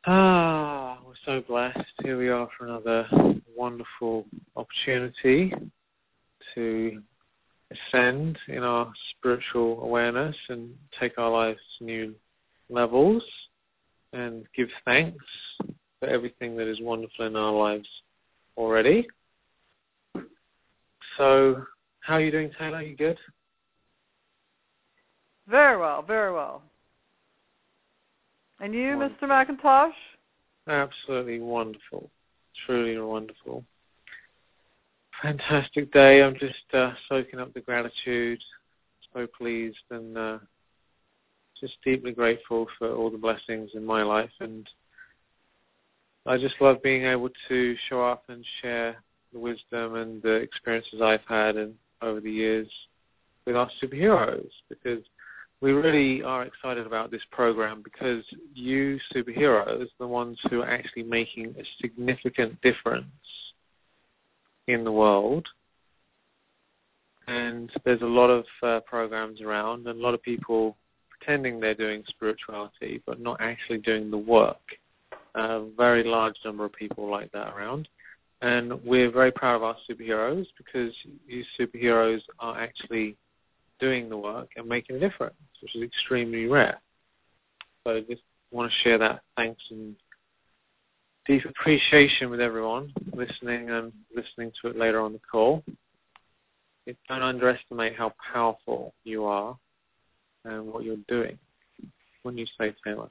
We're so blessed. Here we are for another wonderful opportunity to ascend in our spiritual awareness and take our lives to new levels and give thanks for everything that is wonderful in our lives already. So, how are you doing, Taylor? You good? Very well, very well. And you, Wonderful. Mr. McIntosh? Absolutely wonderful. Truly wonderful. Fantastic day. I'm just soaking up the gratitude. So pleased and just deeply grateful for all the blessings in my life. And I just love being able to show up and share the wisdom and the experiences I've had over the years with our superheroes, because we really are excited about this program because you superheroes, the ones who are actually making a significant difference in the world. And there's a lot of programs around and a lot of people pretending they're doing spirituality but not actually doing the work. A very large number of people like that around. And we're very proud of our superheroes because these superheroes are actually doing the work and making a difference, which is extremely rare. So I just want to share that thanks and deep appreciation with everyone listening and listening to it later on the call. Don't underestimate how powerful you are and what you're doing. Wouldn't you say, Taylor?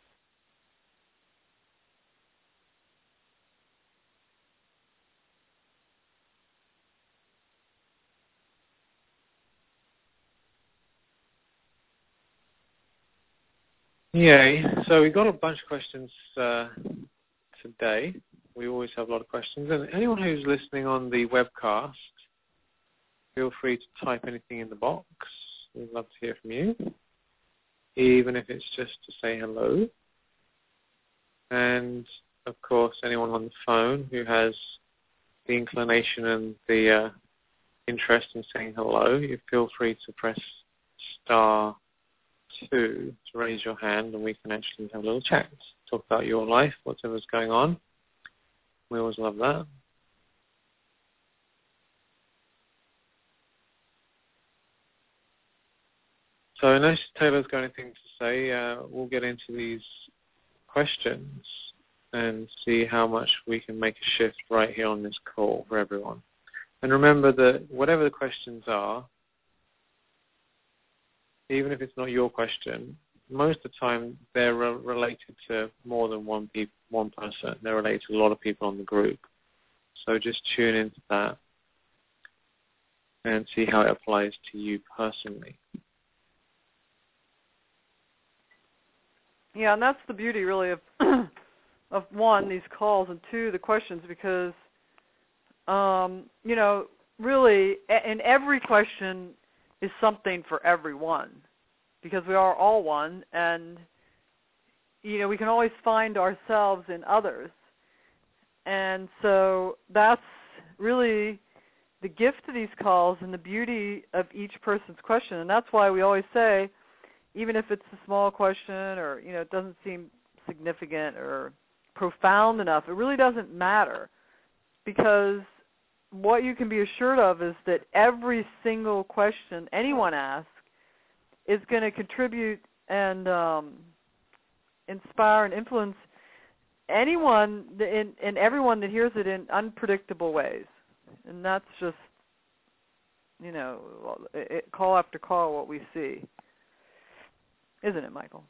Yay. So we got a bunch of questions today. We always have a lot of questions. And anyone who's listening on the webcast, feel free to type anything in the box. We'd love to hear from you, even if it's just to say hello. And, of course, anyone on the phone who has the inclination and the interest in saying hello, you feel free to press *2 to raise your hand, and we can actually have a little chat, talk about your life, whatever's going on. We always love that. So unless Taylor's got anything to say, we'll get into these questions and see how much we can make a shift right here on this call for everyone. And remember that whatever the questions are, even if it's not your question, most of the time they're related to more than one person. They're related to a lot of people on the group. So just tune into that and see how it applies to you personally. Yeah, and that's the beauty, really, of one, these calls, and two, the questions, because, really, in every question is something for everyone, because we are all one, and, we can always find ourselves in others. And so that's really the gift of these calls and the beauty of each person's question. And that's why we always say, even if it's a small question or, it doesn't seem significant or profound enough, it really doesn't matter, because what you can be assured of is that every single question anyone asks is going to contribute and inspire and influence anyone and everyone that hears it in unpredictable ways. And that's just, call after call what we see. Isn't it, Michael?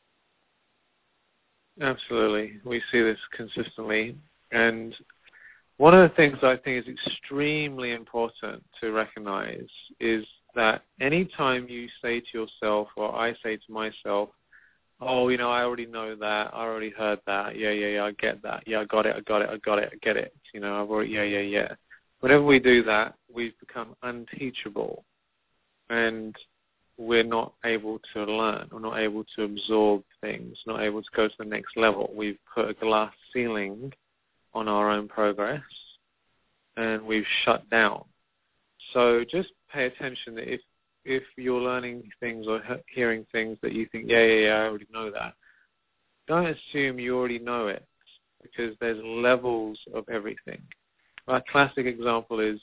Absolutely. We see this consistently. And one of the things I think is extremely important to recognize is that anytime you say to yourself, or I say to myself, oh, I already know that, I already heard that, yeah, I get that, yeah, I got it, I get it, I've already, yeah. Whenever we do that, we've become unteachable, and we're not able to learn, we're not able to absorb things, not able to go to the next level. We've put a glass ceiling on our own progress, and we've shut down. So just pay attention that if you're learning things or hearing things that you think, yeah, I already know that, don't assume you already know it, because there's levels of everything. A classic example is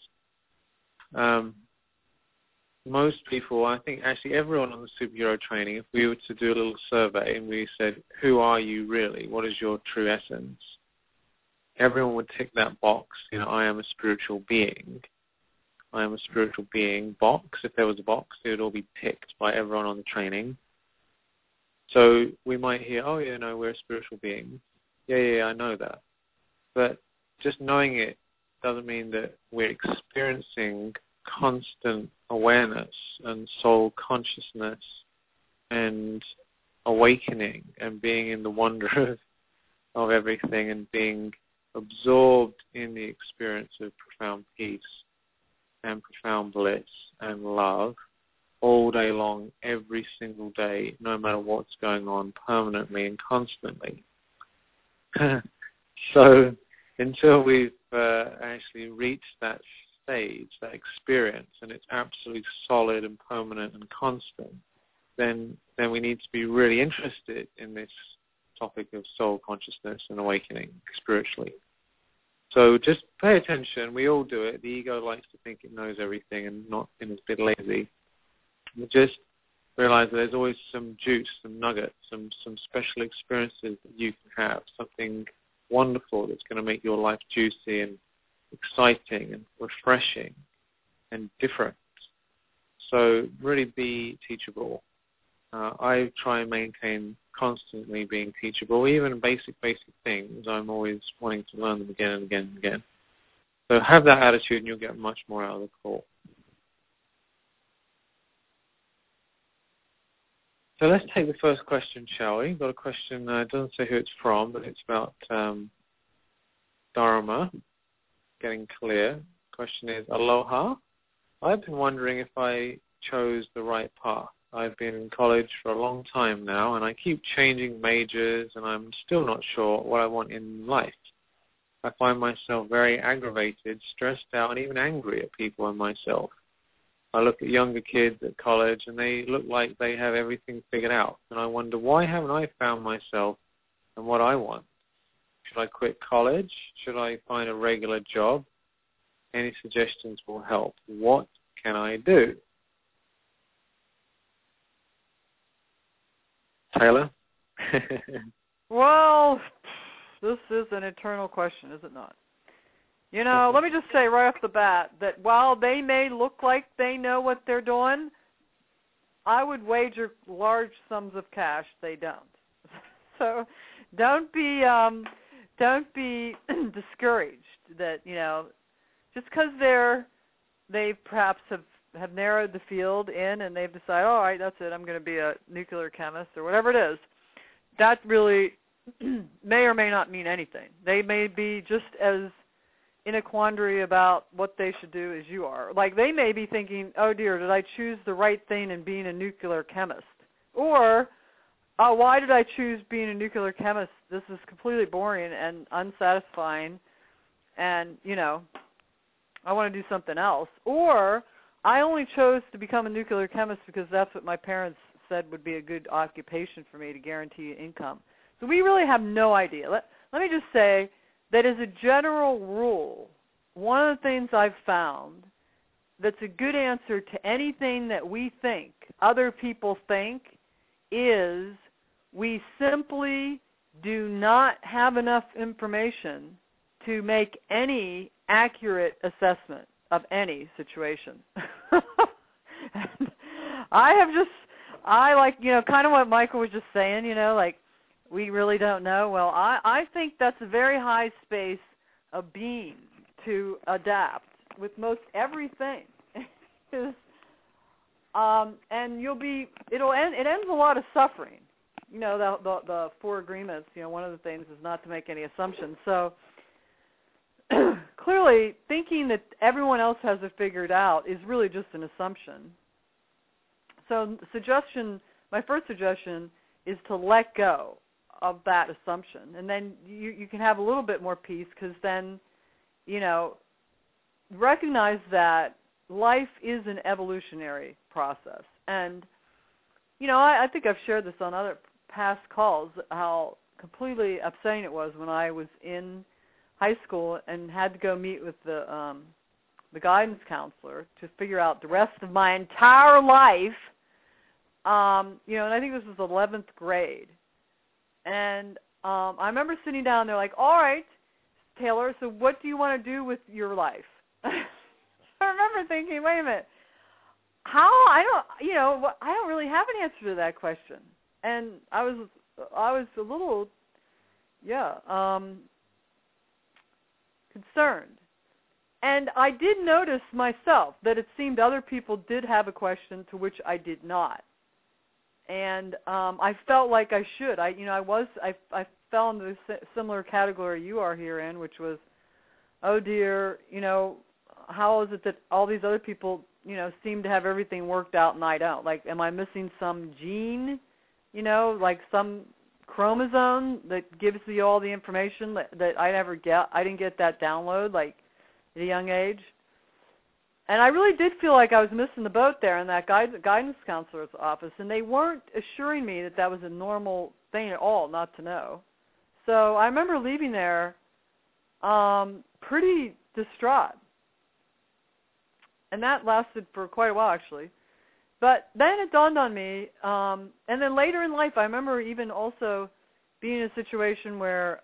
most people, I think actually everyone on the superhero training, if we were to do a little survey and we said, who are you really? What is your true essence? Everyone would tick that box, I am a spiritual being. I am a spiritual being box. If there was a box, it would all be ticked by everyone on the training. So we might hear, we're a spiritual being. Yeah, I know that. But just knowing it doesn't mean that we're experiencing constant awareness and soul consciousness and awakening and being in the wonder of everything and being absorbed in the experience of profound peace and profound bliss and love all day long, every single day, no matter what's going on, permanently and constantly. So until we've actually reached that stage, that experience, and it's absolutely solid and permanent and constant, then we need to be really interested in this topic of soul consciousness and awakening spiritually. So just pay attention. We all do it. The ego likes to think it knows everything and is a bit lazy. But just realize that there's always some juice, some nuggets, some special experiences that you can have, something wonderful that's going to make your life juicy and exciting and refreshing and different. So really be teachable. I try and maintain constantly being teachable. Even basic things, I'm always wanting to learn them again and again and again. So have that attitude and you'll get much more out of the call. So let's take the first question, shall we? Got a question, it doesn't say who it's from, but it's about Dharma, getting clear. Question is, aloha. I've been wondering if I chose the right path. I've been in college for a long time now, and I keep changing majors, and I'm still not sure what I want in life. I find myself very aggravated, stressed out, and even angry at people and myself. I look at younger kids at college, and they look like they have everything figured out, and I wonder, why haven't I found myself and what I want? Should I quit college? Should I find a regular job? Any suggestions will help. What can I do? Taylor? Well, this is an eternal question, is it not? Let me just say right off the bat that while they may look like they know what they're doing, I would wager large sums of cash they don't. So don't be discouraged that, just because they perhaps have narrowed the field in and they've decided, all right, that's it, I'm going to be a nuclear chemist or whatever it is. That really may or may not mean anything. They may be just as in a quandary about what they should do as you are. Like they may be thinking, oh dear, did I choose the right thing in being a nuclear chemist? Or, why did I choose being a nuclear chemist? This is completely boring and unsatisfying and, I want to do something else. Or, I only chose to become a nuclear chemist because that's what my parents said would be a good occupation for me to guarantee income. So we really have no idea. Let me just say that as a general rule, one of the things I've found that's a good answer to anything that we think other people think is we simply do not have enough information to make any accurate assessment of any situation. I like, kind of what Michael was just saying, we really don't know. Well, I think that's a very high space of being to adapt with most everything. And it ends a lot of suffering. The four agreements, one of the things is not to make any assumptions. So clearly thinking that everyone else has it figured out is really just an assumption. So my first suggestion is to let go of that assumption. And then you can have a little bit more peace because then, recognize that life is an evolutionary process. And, I think I've shared this on other past calls, how completely upsetting it was when I was in high school and had to go meet with the guidance counselor to figure out the rest of my entire life. You know, and I think this was 11th grade. And I remember sitting down there like, all right, Taylor, so what do you want to do with your life? I remember thinking, wait a minute, I don't really have an answer to that question. And I was a little, concerned. And I did notice myself that it seemed other people did have a question to which I did not. And I felt like I should. I fell into the similar category you are here in, which was, oh dear, you know, how is it that all these other people, you know, seem to have everything worked out and I don't? Like, am I missing some gene, you know, like some chromosome that gives you all the information that I never get? I didn't get that download, like, at a young age. And I really did feel like I was missing the boat there in that guidance counselor's office, and they weren't assuring me that that was a normal thing at all not to know. So I remember leaving there pretty distraught. And that lasted for quite a while, actually. But then it dawned on me, and then later in life, I remember even also being in a situation where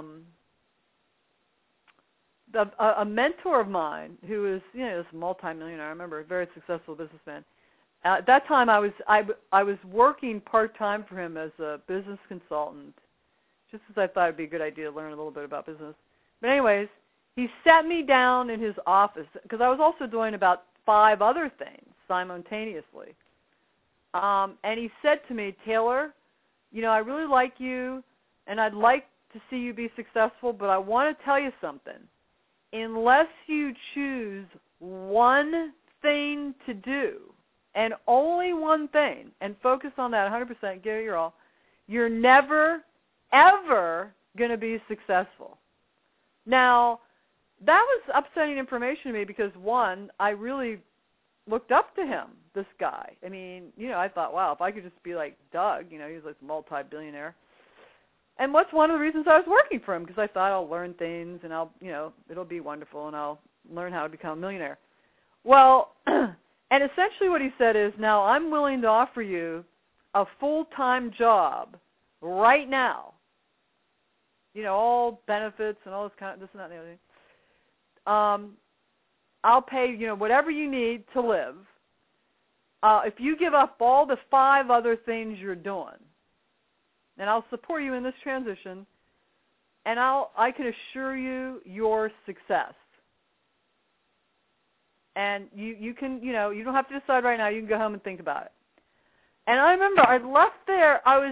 a mentor of mine who is, you know, this multimillionaire, I remember, a very successful businessman. At that time, I was working part-time for him as a business consultant, just as I thought it would be a good idea to learn a little bit about business. But anyways, he sat me down in his office, because I was also doing about 5 other things simultaneously. And he said to me, Taylor, you know, I really like you, and I'd like to see you be successful, but I want to tell you something. Unless you choose one thing to do, and only one thing, and focus on that 100%, give it your all, you're never, ever going to be successful. Now, that was upsetting information to me because, one, I really looked up to him, this guy. I mean, you know, I thought, wow, if I could just be like Doug, you know, he was like a multi-billionaire. And what's one of the reasons I was working for him? Because I thought I'll learn things and I'll, you know, it'll be wonderful and I'll learn how to become a millionaire. Well, and essentially what he said is, now I'm willing to offer you a full-time job right now. You know, all benefits and all this kind of this and that and the other thing. I'll pay, you know, whatever you need to live. If you give up all the 5 other things you're doing, and I'll support you in this transition, and I can assure you your success. And you can, you know, you don't have to decide right now. You can go home and think about it. And I remember I left there. I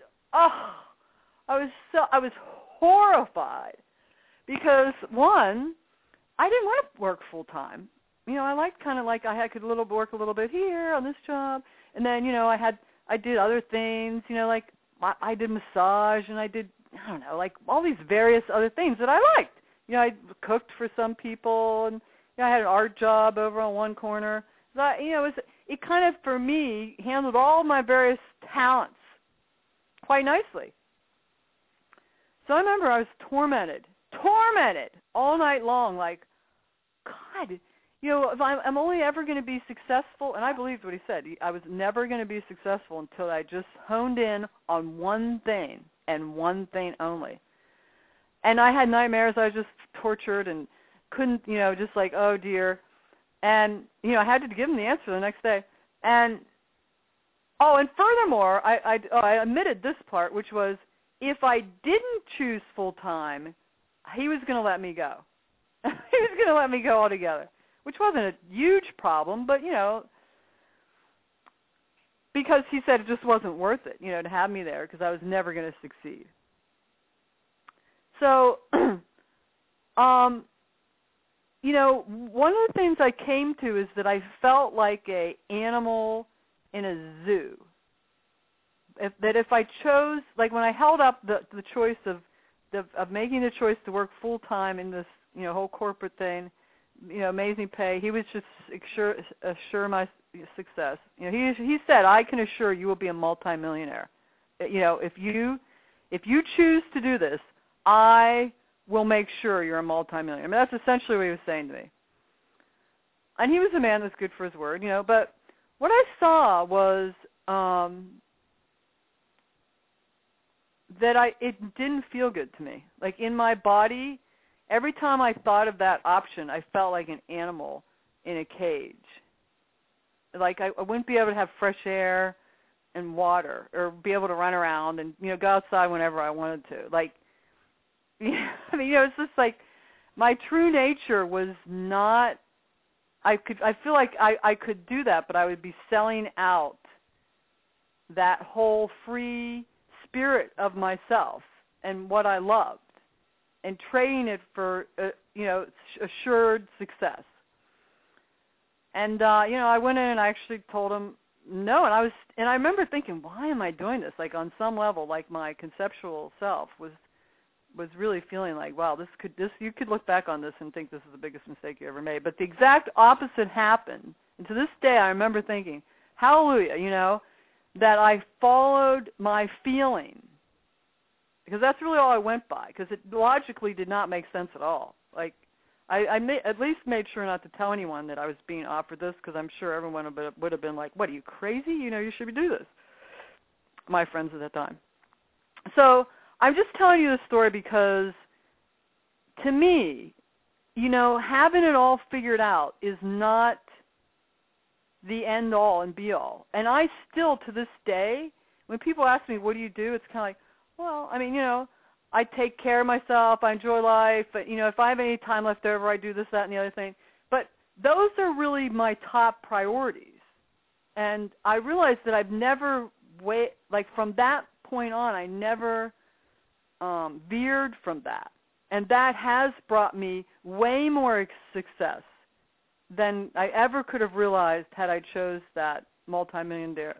was horrified because, one, I didn't want to work full time. You know, I liked kind of like I could work a little bit here on this job, and then, you know, I did other things. You know, like I did massage and I did, I don't know, like all these various other things that I liked. You know, I cooked for some people, and you know, I had an art job over on one corner. So, you know, it kind of, for me, handled all my various talents quite nicely. So I remember I was tormented all night long, like, God, you know, if I'm only ever going to be successful, and I believed what he said. I was never going to be successful until I just honed in on one thing and one thing only. And I had nightmares. I was just tortured and couldn't, you know, just like, oh, dear. And, you know, I had to give him the answer the next day. And, and furthermore, I omitted this part, which was, if I didn't choose full-time, he was going to let me go. He was going to let me go altogether, which wasn't a huge problem, but, you know, because he said it just wasn't worth it, you know, to have me there because I was never going to succeed. So, you know, one of the things I came to is that I felt like an animal in a zoo. If I chose, like when I held up the choice of making the choice to work full-time in this, you know, whole corporate thing, you know, amazing pay, he was just assure my success. You know, he said, I can assure you will be a multimillionaire. You know, if if you choose to do this, I will make sure you're a multimillionaire. I mean, that's essentially what he was saying to me. And he was a man that's good for his word, you know. But what I saw was that it didn't feel good to me. Like in my body, every time I thought of that option, I felt like an animal in a cage. Like I wouldn't be able to have fresh air and water, or be able to run around and, you know, go outside whenever I wanted to. Like, I mean, you know, it's just like my true nature was not. I feel like I could do that, but I would be selling out that whole free spirit of myself and what I loved, and trading it for you know, assured success. And you know, I went in and I actually told him no, and I remember thinking, why am I doing this? Like on some level, like my conceptual self was really feeling like, wow, you could look back on this and think this is the biggest mistake you ever made. But the exact opposite happened. And to this day, I remember thinking, hallelujah, you know, that I followed my feeling, because that's really all I went by, because it logically did not make sense at all. Like, I at least made sure not to tell anyone that I was being offered this, because I'm sure everyone would have been like, what, are you crazy? You know, you should do this. My friends at that time. So I'm just telling you this story because, to me, you know, having it all figured out is not the end all and be all. And I still, to this day, when people ask me, what do you do? It's kind of like, well, I mean, you know, I take care of myself, I enjoy life, but, you know, if I have any time left over, I do this, that, and the other thing. But those are really my top priorities. And I realized that I've never, like from that point on, I never veered from that. And that has brought me way more success than I ever could have realized had I chose that multimillionaire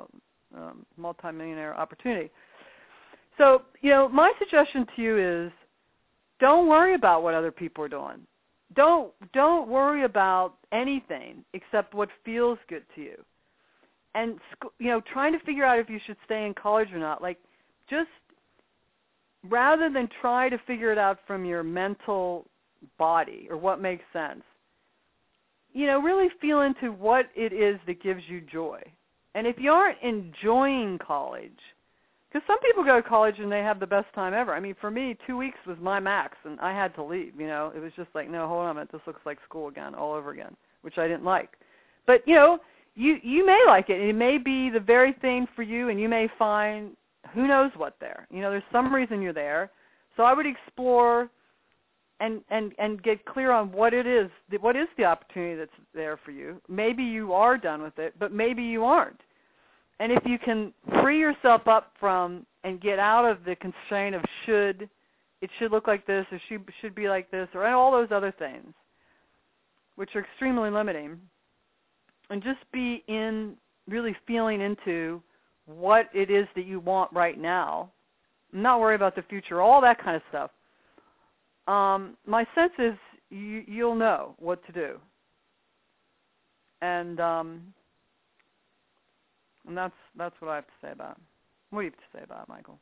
opportunity. So, you know, my suggestion to you is, don't worry about what other people are doing. Don't worry about anything except what feels good to you. And, you know, trying to figure out if you should stay in college or not, like, just rather than try to figure it out from your mental body or what makes sense, you know, really feel into what it is that gives you joy. And if you aren't enjoying college, because some people go to college and they have the best time ever. I mean, for me, 2 weeks was my max, and I had to leave, you know. It was just like, no, hold on a minute, this looks like school again, all over again, which I didn't like. But, you know, you may like it. It may be the very thing for you, and you may find who knows what there. You know, there's some reason you're there. So I would explore and get clear on what it is. What is the opportunity that's there for you? Maybe you are done with it, but maybe you aren't. And if you can free yourself up from and get out of the constraint of it should look like this, or should be like this, or all those other things, which are extremely limiting, and just be really feeling into what it is that you want right now, not worry about the future, all that kind of stuff. My sense is you'll know what to do. And that's what I have to say about it. What do you have to say about it, Michael?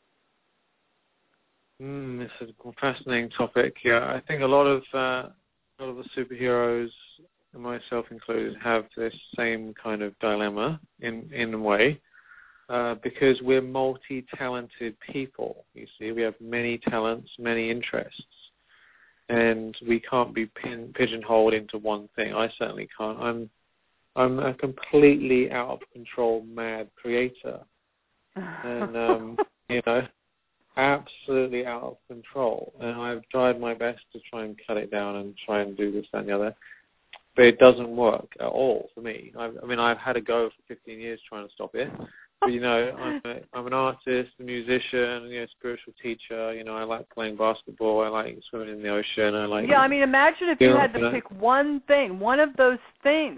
It's a fascinating topic. Yeah, I think a lot of the superheroes, and myself included, have this same kind of dilemma in a way, because we're multi-talented people. You see, we have many talents, many interests, and we can't be pigeonholed into one thing. I certainly can't. I'm a completely out of control, mad creator, and you know, absolutely out of control. And I've tried my best to try and cut it down and try and do this, that, and the other, but it doesn't work at all for me. I mean, I've had a go for 15 years trying to stop it. But, you know, I'm an artist, a musician, you know, spiritual teacher. You know, I like playing basketball. I like swimming in the ocean. I like. Yeah, I mean, imagine if you had to pick one thing, one of those things.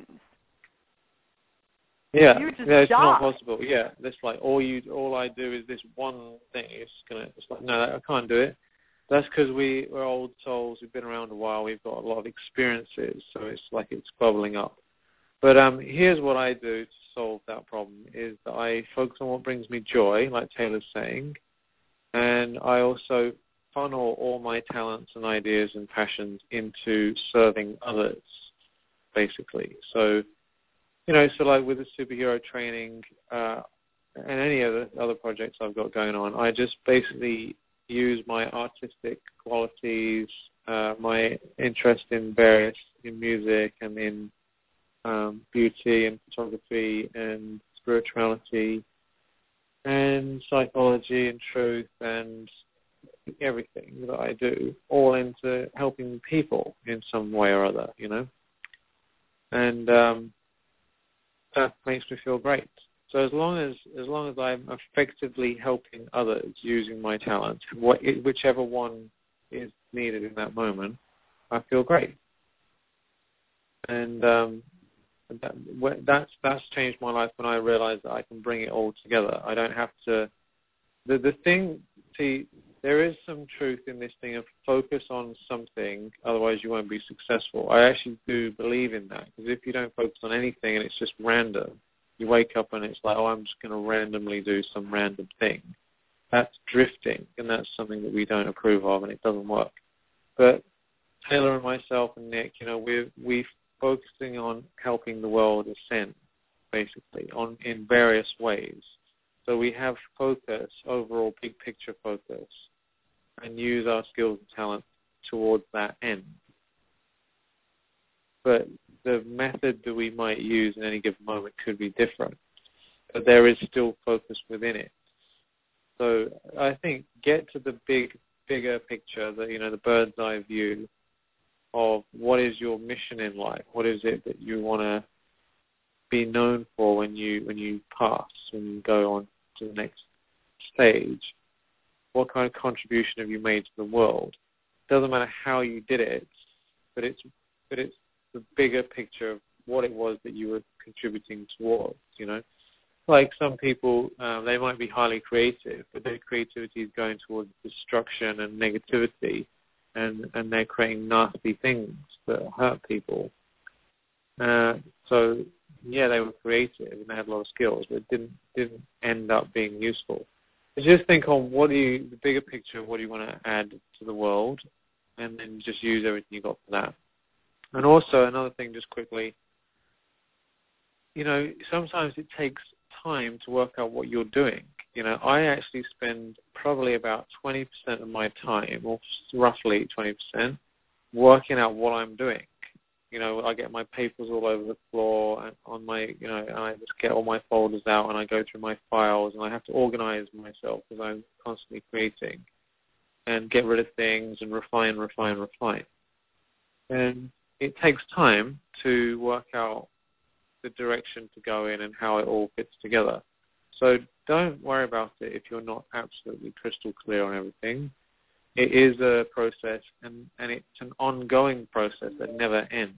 Yeah, you would just it's die. not possible. Yeah, that's like all I do is this one thing. It's like, no, I can't do it. That's because we're old souls. We've been around a while. We've got a lot of experiences, so it's like it's bubbling up. But here's what I do to solve that problem: is that I focus on what brings me joy, like Taylor's saying, and I also funnel all my talents and ideas and passions into serving others, basically. So, so like with the superhero training and any other projects I've got going on, I just basically use my artistic qualities, my interest in music and in beauty and photography and spirituality and psychology and truth and everything that I do, all into helping people in some way or other, and that makes me feel great. So as long as I'm effectively helping others using my talent, whichever one is needed in that moment, I feel great. And that's changed my life when I realized that I can bring it all together. I don't have to. There is some truth in this thing of focus on something, otherwise you won't be successful. I actually do believe in that, because if you don't focus on anything and it's just random, you wake up and it's like, I'm just going to randomly do some random thing. That's drifting, and that's something that we don't approve of, and it doesn't work. But Taylor and myself and Nick, we're focusing on helping the world ascend, basically, in various ways. So we have focus, overall big picture focus, and use our skills and talent towards that end. But the method that we might use in any given moment could be different, but there is still focus within it. So I think get to the bigger picture, the bird's eye view of what is your mission in life. What is it that you want to be known for when you pass, when you go on to the next stage? What kind of contribution have you made to the world? It doesn't matter how you did it, but it's the bigger picture of what it was that you were contributing towards, Like some people, they might be highly creative, but their creativity is going towards destruction and negativity, and they're creating nasty things that hurt people. So, yeah, they were creative and they had a lot of skills, but it didn't end up being useful. So just think on the bigger picture of what do you want to add to the world, and then just use everything you got for that. And also, another thing, just quickly, sometimes it takes time to work out what you're doing. I actually spend probably about 20% of my time, or roughly 20%, working out what I'm doing. I get my papers all over the floor and on my, and I just get all my folders out and I go through my files and I have to organize myself because I'm constantly creating and get rid of things and refine. And it takes time to work out the direction to go in and how it all fits together. So don't worry about it if you're not absolutely crystal clear on everything. It is a process, and it's an ongoing process that never ends.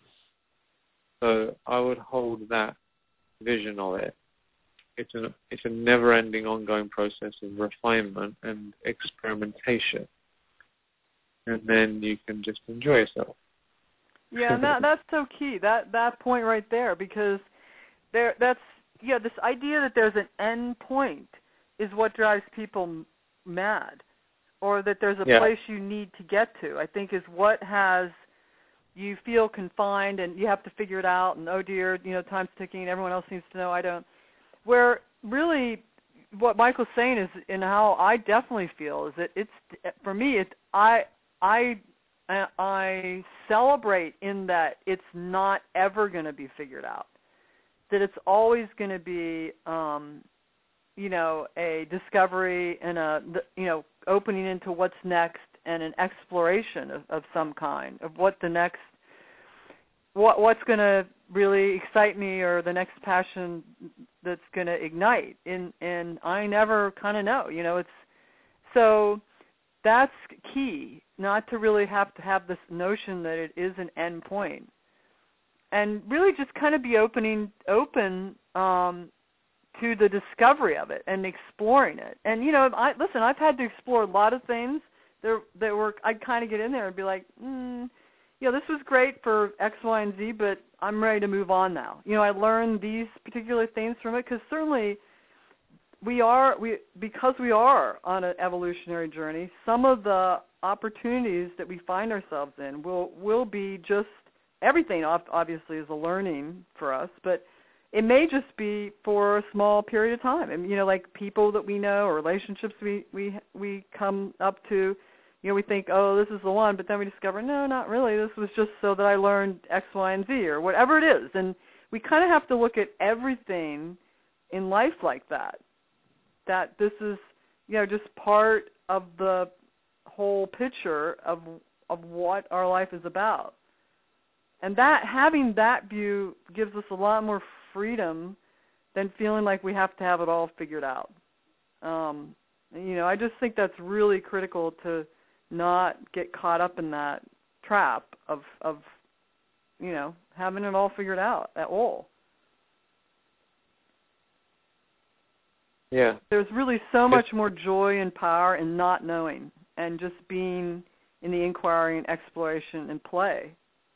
So I would hold that vision of it. It's a never-ending, ongoing process of refinement and experimentation. And then you can just enjoy yourself. Yeah, and that's so key, that point right there, because this idea that there's an end point is what drives people mad, or that there's a place you need to get to, I think, is what has you feel confined and you have to figure it out, and oh dear, time's ticking, everyone else needs to know, I don't. Where really what Michael's saying is, and how I definitely feel, is that it's, for me, I celebrate in that it's not ever going to be figured out, that it's always going to be, a discovery and opening into what's next, and an exploration of some kind of what the next, what's going to really excite me, or the next passion that's going to ignite. And I never kind of know, it's so. That's key, not to really have to have this notion that it is an end point, and really just kind of be open to the discovery of it and exploring it. And I've had to explore a lot of things that were, I'd kind of get in there and be like, this was great for X, Y, and Z, but I'm ready to move on now. I learned these particular things from it, because certainly because we are on an evolutionary journey, some of the opportunities that we find ourselves in will be just everything. Obviously, is a learning for us, but it may just be for a small period of time. And like people that we know or relationships we come up to, we think, oh, this is the one, but then we discover, no, not really. This was just so that I learned X, Y, and Z, or whatever it is. And we kind of have to look at everything in life like that. That this is, just part of the whole picture of what our life is about. And that having that view gives us a lot more freedom than feeling like we have to have it all figured out. I just think that's really critical to not get caught up in that trap of having it all figured out at all. Yeah. There's really so much more joy and power in not knowing and just being in the inquiry and exploration and play.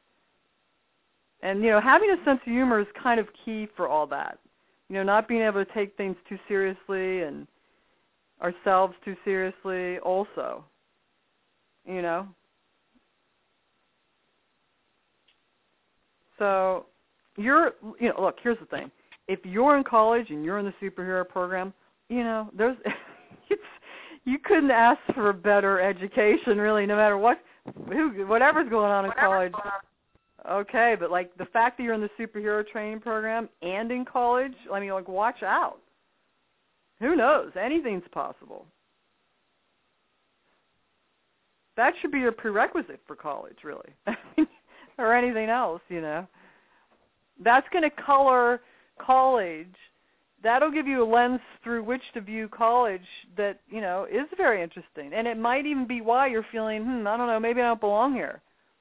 And, having a sense of humor is kind of key for all that. Not being able to take things too seriously and ourselves too seriously also, So look, here's the thing. If you're in college and you're in the superhero program, there's you couldn't ask for a better education, really, no matter whatever's going on in college. Okay, but like the fact that you're in the superhero training program and in college, watch out. Who knows? Anything's possible. That should be your prerequisite for college, really, or anything else, That's going to color college. That'll give you a lens through which to view college that, is very interesting. And it might even be why you're feeling, I don't know, maybe I don't belong here.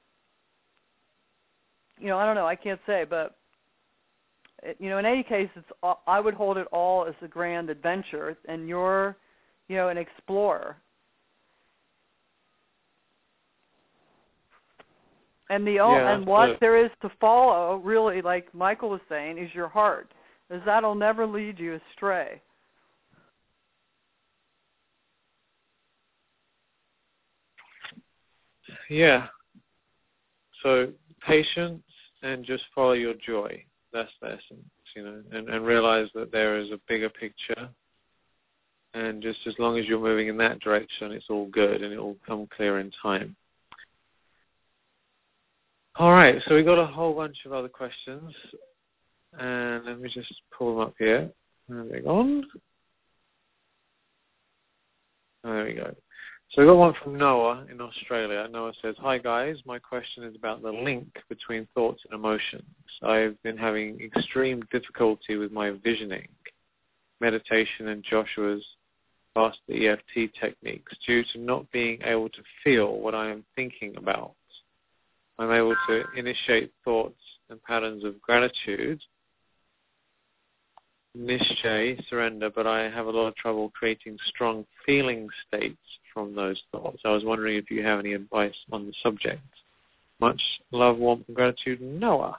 I don't know, I can't say, but, in any case, I would hold it all as a grand adventure, and you're, an explorer. And what there is to follow, really, like Michael was saying, is your heart, as that'll never lead you astray. Yeah. So patience and just follow your joy. That's the essence, and realize that there is a bigger picture. And just as long as you're moving in that direction, it's all good and it will come clear in time. All right, so we got a whole bunch of other questions. And let me just pull them up here. Moving on. There we go. So we got one from Noah in Australia. Noah says, "Hi guys, my question is about the link between thoughts and emotions. I've been having extreme difficulty with my visioning, meditation and Joshua's past the EFT techniques due to not being able to feel what I am thinking about. I'm able to initiate thoughts and patterns of gratitude, Nishchay, surrender, but I have a lot of trouble creating strong feeling states from those thoughts. I was wondering if you have any advice on the subject. Much love, warmth, and gratitude, Noah."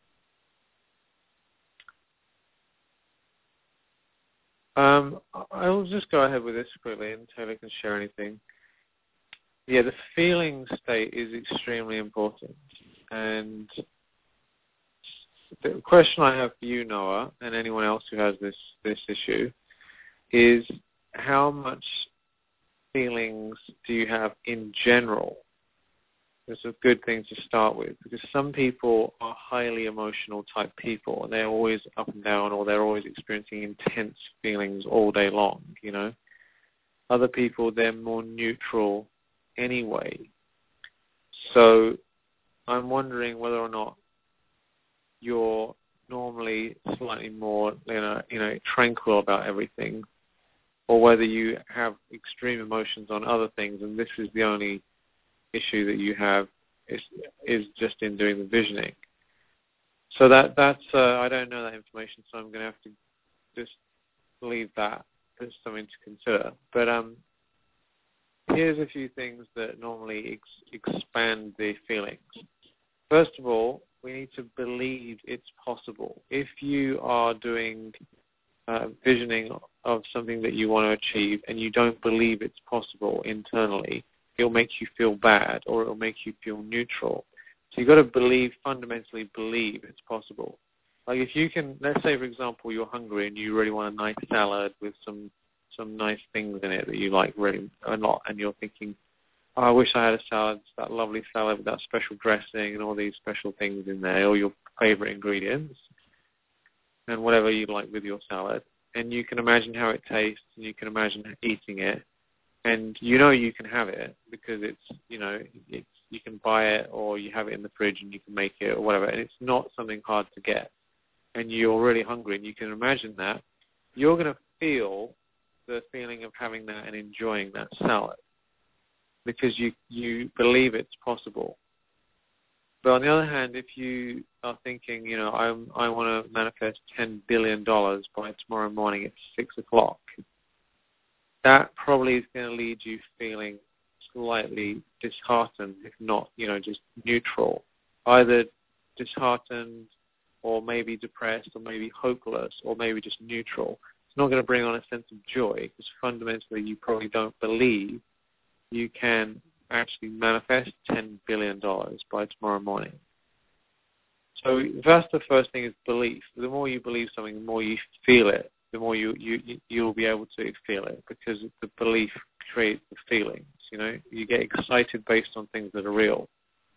I'll just go ahead with this quickly and Taylor can share anything. Yeah, the feeling state is extremely important. And the question I have for you, Noah, and anyone else who has this issue, is how much feelings do you have in general? It's a good thing to start with, because some people are highly emotional type people, and they're always up and down, or they're always experiencing intense feelings all day long, Other people, they're more neutral anyway. So I'm wondering whether or not you're normally slightly more, tranquil about everything, or whether you have extreme emotions on other things, and this is the only issue that you have is just in doing the visioning. So that's I don't know that information, so I'm going to have to just leave that as something to consider. But here's a few things that normally expand the feelings. First of all, we need to believe it's possible. If you are doing visioning of something that you want to achieve and you don't believe it's possible internally, it'll make you feel bad or it'll make you feel neutral. So you've got to fundamentally believe it's possible. Like if you can, let's say for example you're hungry and you really want a nice salad with some nice things in it that you like really a lot, and you're thinking, oh, I wish I had a salad, that lovely salad with that special dressing and all these special things in there, or your favorite ingredients, and whatever you like with your salad. And you can imagine how it tastes, and you can imagine eating it, and you know you can have it because it's you can buy it, or you have it in the fridge and you can make it or whatever, and it's not something hard to get, and you're really hungry and you can imagine that, you're going to feel the feeling of having that and enjoying that salad because you believe it's possible. But on the other hand, if you are thinking, I want to manifest $10 billion by tomorrow morning at 6 o'clock, that probably is going to lead you feeling slightly disheartened, if not, just neutral, either disheartened or maybe depressed or maybe hopeless or maybe just neutral. It's not going to bring on a sense of joy because fundamentally you probably don't believe you can actually manifest $10 billion by tomorrow morning. So that's the first thing, is belief. The more you believe something, the more you feel it, the more you'll be able to feel it, because the belief creates the feelings. You get excited based on things that are real.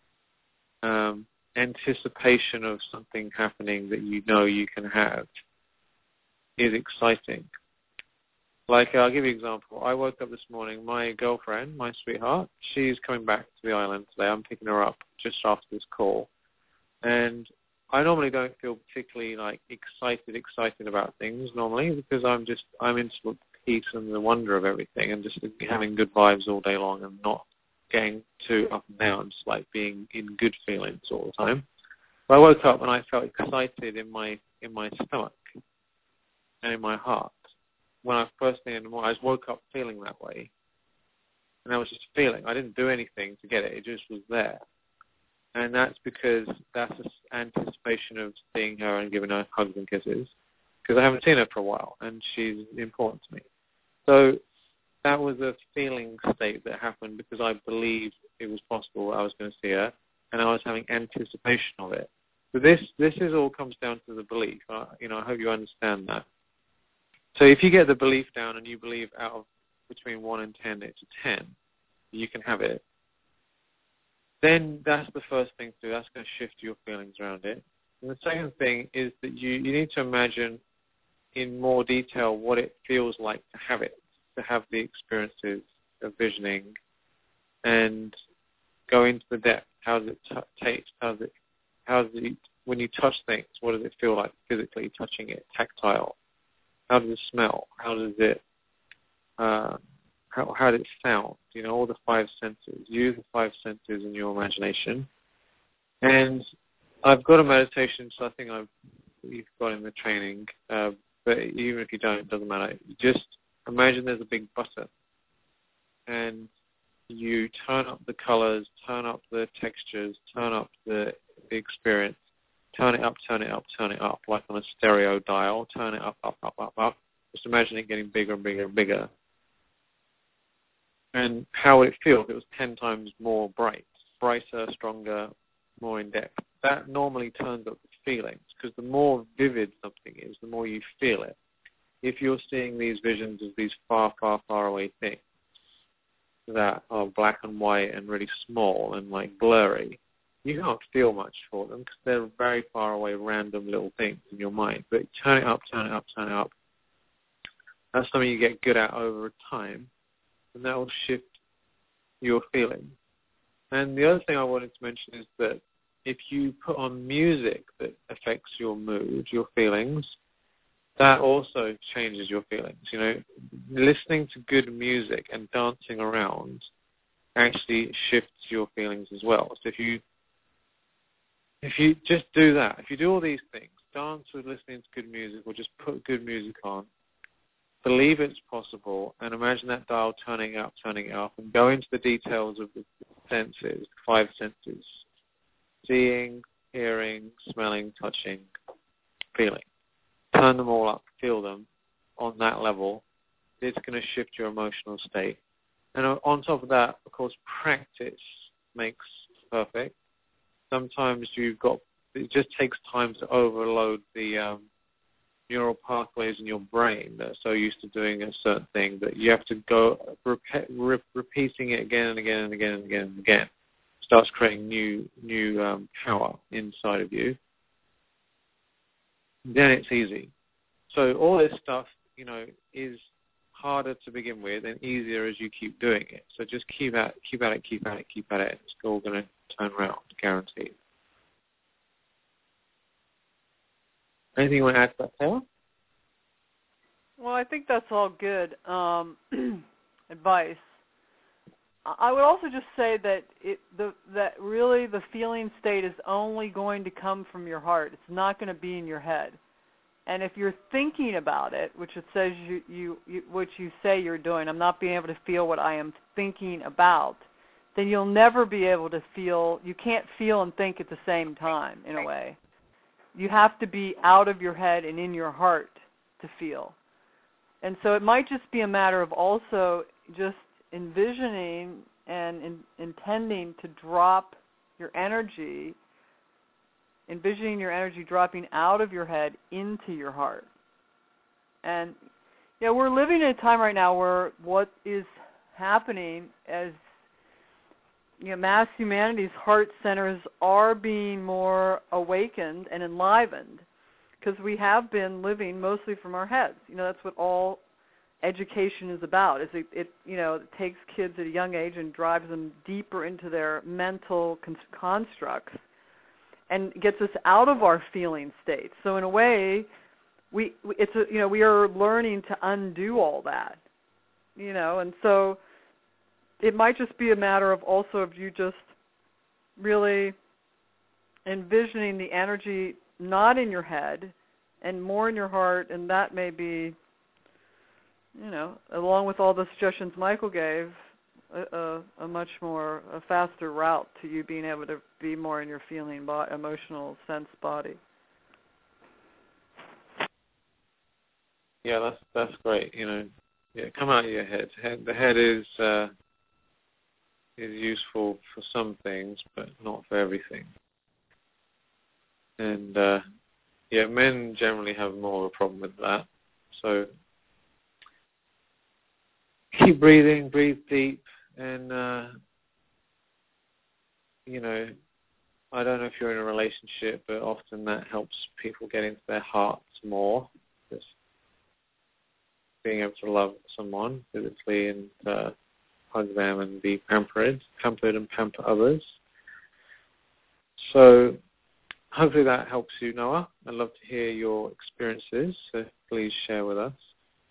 Anticipation of something happening that you know you can have is exciting. Like, I'll give you an example. I woke up this morning, my girlfriend, my sweetheart, she's coming back to the island today. I'm picking her up just after this call. And I normally don't feel particularly, excited about things normally, because I'm into the peace and the wonder of everything and just having good vibes all day long and not getting too up and down, just like being in good feelings all the time. But I woke up and I felt excited in my stomach and in my heart. When I first thing in the morning, I just woke up feeling that way. And I was just feeling. I didn't do anything to get it. It just was there. And that's because that's an anticipation of seeing her and giving her hugs and kisses, because I haven't seen her for a while, and she's important to me. So that was a feeling state that happened because I believed it was possible I was going to see her, and I was having anticipation of it. So this all comes down to the belief. I hope you understand that. So if you get the belief down and you believe out of between 1 and 10, it's a 10, you can have it, then that's the first thing to do. That's going to shift your feelings around it. And the second thing is that you need to imagine in more detail what it feels like to have it, to have the experiences of visioning, and go into the depth. How does it taste? When you touch things, what does it feel like physically touching it, tactile? How does it smell? How does it how did it sound? All the 5 senses. Use the 5 senses in your imagination. And I've got a meditation, so I think you've got in the training, but even if you don't, it doesn't matter. Just imagine there's a big button, and you turn up the colors, turn up the textures, turn up the experience, turn it up, turn it up, turn it up, like on a stereo dial, turn it up, up, up, up, up. Just imagine it getting bigger and bigger and bigger. And how would it feel if it was 10 times more brighter, stronger, more in-depth? That normally turns up the feelings, because the more vivid something is, the more you feel it. If you're seeing these visions as these far, far, far away things that are black and white and really small and blurry, you can't feel much for them because they're very far away, random little things in your mind. But turn it up, turn it up, turn it up. That's something you get good at over time, and that will shift your feelings. And the other thing I wanted to mention is that if you put on music that affects your mood, your feelings, that also changes your feelings. Listening to good music and dancing around actually shifts your feelings as well. So if you just do that, if you do all these things, dance with listening to good music, or just put good music on, believe it's possible, and imagine that dial turning up, and go into the details of the senses, 5 senses: seeing, hearing, smelling, touching, feeling. Turn them all up, feel them, on that level, it's going to shift your emotional state. And on top of that, of course, practice makes perfect. Sometimes it just takes time to overload the neural pathways in your brain that are so used to doing a certain thing that you have to go repeating it again and again and again and again and again. Starts creating new power inside of you. Then it's easy. So all this stuff, is harder to begin with and easier as you keep doing it. So just keep at it. It's all going to turn around, guaranteed. Anything you want to add to that, Taylor? Well, I think that's all good advice. I would also just say that that really the feeling state is only going to come from your heart. It's not going to be in your head. And if you're thinking about it, which it says which you say you're doing, I'm not being able to feel what I am thinking about, then you'll never be able to feel. You can't feel and think at the same time, in a way. You have to be out of your head and in your heart to feel. And so it might just be a matter of also just envisioning and intending to drop your energy, envisioning your energy dropping out of your head into your heart. And, we're living in a time right now where what is happening as mass humanity's heart centers are being more awakened and enlivened because we have been living mostly from our heads. That's what all education is about. Is it takes kids at a young age and drives them deeper into their mental constructs and gets us out of our feeling states. So in a way, we are learning to undo all that. And so it might just be a matter of also of you just really envisioning the energy not in your head and more in your heart, and that may be, along with all the suggestions Michael gave, a faster route to you being able to be more in your feeling, emotional sense body. Yeah, that's great. Come out of your head. The head is useful for some things, but not for everything. And men generally have more of a problem with that. So keep breathing, breathe deep, and I don't know if you're in a relationship, but often that helps people get into their hearts more. Just being able to love someone physically and hug them and be pampered and pamper others. So hopefully that helps you, Noah. I'd love to hear your experiences, so please share with us.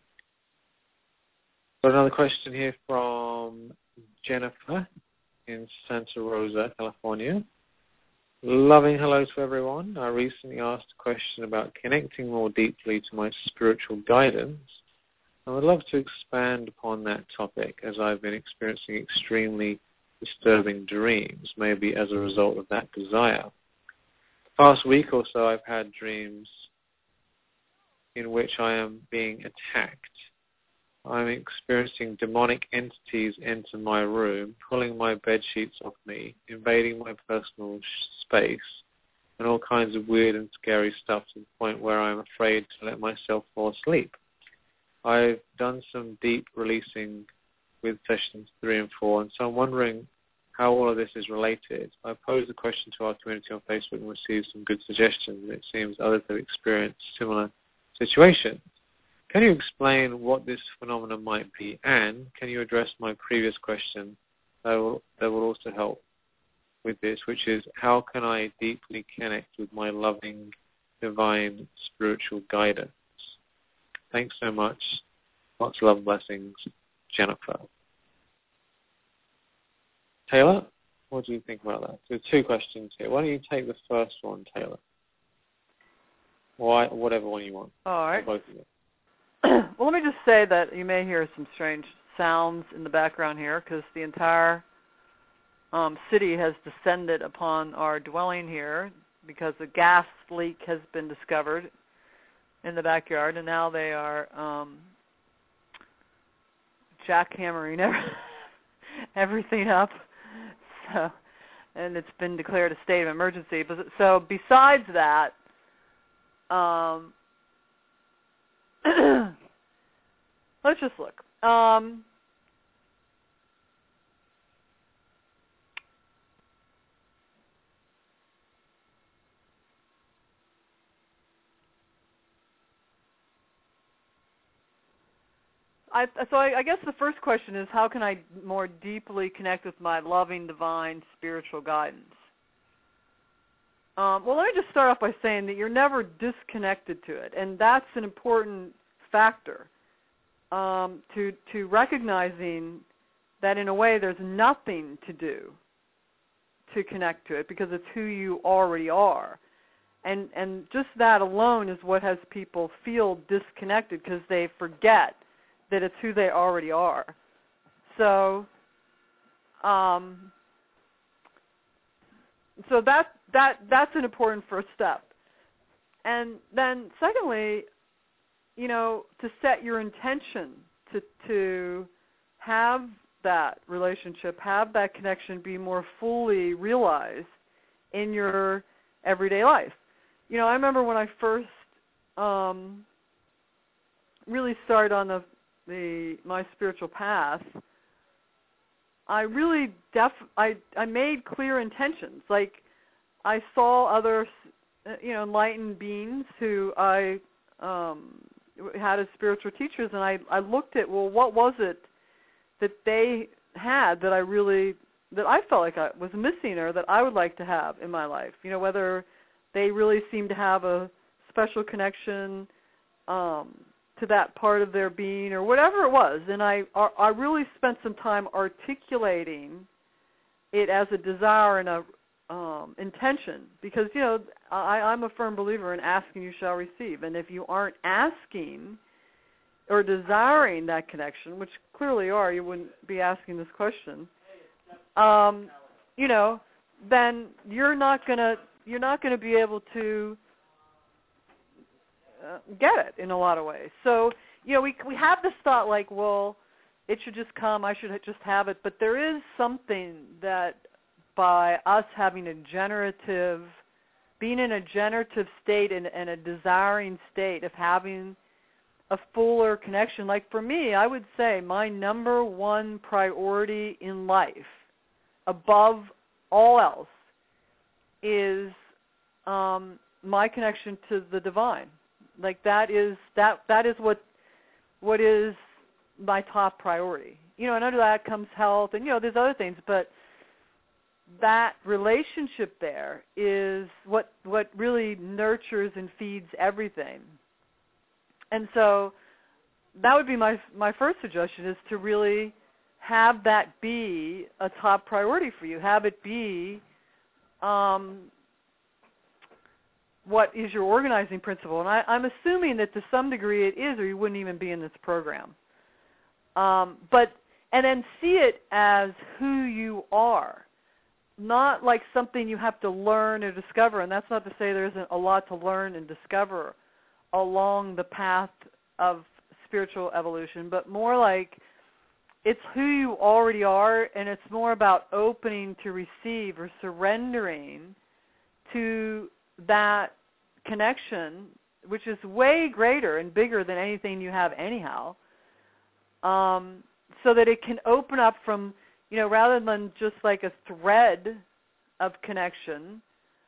Got another question here from Jennifer in Santa Rosa, California. Loving hello to everyone. I recently asked a question about connecting more deeply to my spiritual guidance. I would love to expand upon that topic as I've been experiencing extremely disturbing dreams, maybe as a result of that desire. The past week or so I've had dreams in which I am being attacked. I'm experiencing demonic entities enter my room, pulling my bed sheets off me, invading my personal space, and all kinds of weird and scary stuff to the point where I'm afraid to let myself fall asleep. I've done some deep releasing with sessions 3 and 4, and so I'm wondering how all of this is related. I posed the question to our community on Facebook and received some good suggestions, and it seems others have experienced similar situations. Can you explain what this phenomenon might be, and can you address my previous question that will also help with this, which is how can I deeply connect with my loving, divine, spiritual guidance? Thanks so much. Lots of love and blessings, Jennifer. Taylor, what do you think about that? There's 2 questions here. Why don't you take the first one, Taylor? Why, whatever one you want. All right. Both of them. Well, let me just say that you may hear some strange sounds in the background here because the entire city has descended upon our dwelling here because a gas leak has been discovered in the backyard, and now they are jackhammering everything up. So, and it's been declared a state of emergency. But so besides that, let's just look. I guess the first question is, how can I more deeply connect with my loving, divine, spiritual guidance? Well, let me just start off by saying that you're never disconnected to it, and that's an important factor to recognizing that in a way there's nothing to do to connect to it because it's who you already are. And just that alone is what has people feel disconnected because they forget that it's who they already are. So, so that's an important first step. And then secondly, to set your intention to have that relationship, have that connection be more fully realized in your everyday life. I remember when I first really started on my spiritual path, I really I made clear intentions. Like I saw other enlightened beings who I had as spiritual teachers, and I looked at, well, what was it that they had that I felt like I was missing or that I would like to have in my life. Whether they really seemed to have a special connection to that part of their being or whatever it was. And I really spent some time articulating it as a desire and a intention because, I'm a firm believer in asking you shall receive. And if you aren't asking or desiring that connection, which clearly are, you wouldn't be asking this question, then you're not gonna be able to get it in a lot of ways. So, we have this thought like, well, it should just come, I should just have it. But there is something that by us being in a generative state and a desiring state of having a fuller connection. Like for me, I would say my number one priority in life, above all else, is my connection to the divine. Like that is what is my top priority. And under that comes health, and there's other things, but that relationship there is what really nurtures and feeds everything. And so that would be my first suggestion, is to really have that be a top priority for you. Have it be what is your organizing principle. And I'm assuming that to some degree it is, or you wouldn't even be in this program. And then see it as who you are, not like something you have to learn or discover. And that's not to say there isn't a lot to learn and discover along the path of spiritual evolution, but more like it's who you already are, and it's more about opening to receive or surrendering to that connection, which is way greater and bigger than anything you have anyhow, so that it can open up from, rather than just like a thread of connection,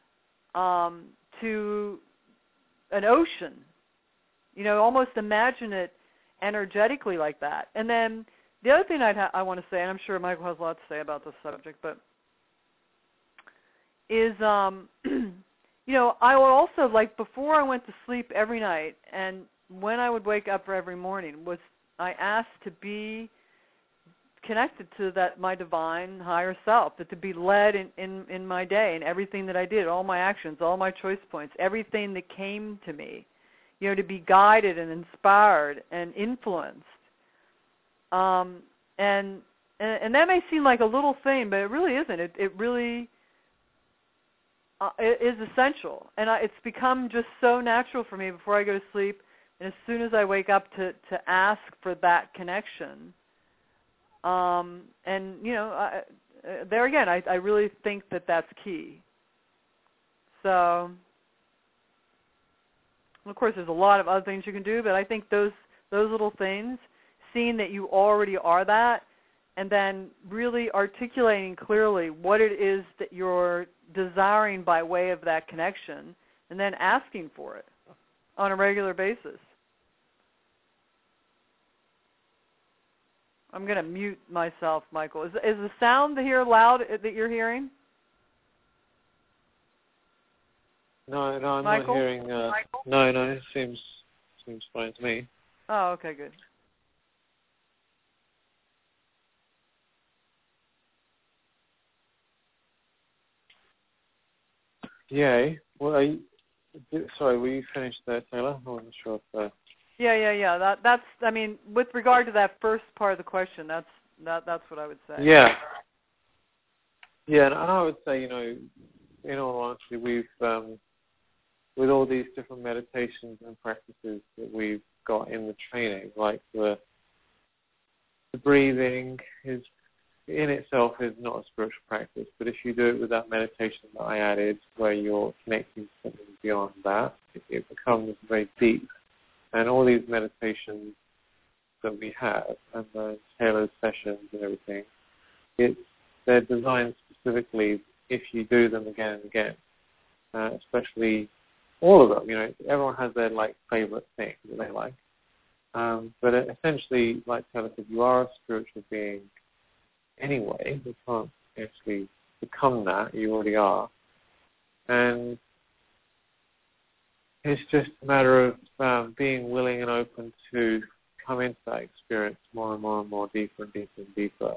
to an ocean. Almost imagine it energetically like that. And then the other thing I want to say, and I'm sure Michael has a lot to say about this subject, but is, I would also, like, before I went to sleep every night and when I would wake up every morning, I asked to be connected to my divine higher self, that to be led in my day and everything that I did, all my actions, all my choice points, everything that came to me, to be guided and inspired and influenced. And that may seem like a little thing, but it really isn't. It really is essential, and it's become just so natural for me before I go to sleep, and as soon as I wake up to ask for that connection. And there again, I really think that that's key. So, of course, there's a lot of other things you can do, but I think those little things, seeing that you already are that, and then really articulating clearly what it is that you're desiring by way of that connection, and then asking for it on a regular basis. I'm going to mute myself, Michael. Is the sound here loud that you're hearing? No, I'm Michael? not hearing. Michael? No, it seems fine to me. Oh, okay, good. Yay. Well, sorry, were you finished there, Taylor? I wasn't sure if... Yeah. That's. I mean, with regard to that first part of the question, that's what I would say. Yeah. Yeah, and I would say, in all honesty, we've with all these different meditations and practices that we've got in the training, like the breathing is in itself is not a spiritual practice, but if you do it with that meditation that I added, where you're connecting to something beyond that, it becomes very deep. And all these meditations that we have, and the Taylor's sessions and everything, they're designed specifically if you do them again and again, especially all of them. Everyone has their favorite thing that they like. But essentially, like Taylor said, you are a spiritual being anyway. You can't actually become that. You already are. And it's just a matter of being willing and open to come into that experience more and more and more, deeper and deeper and deeper.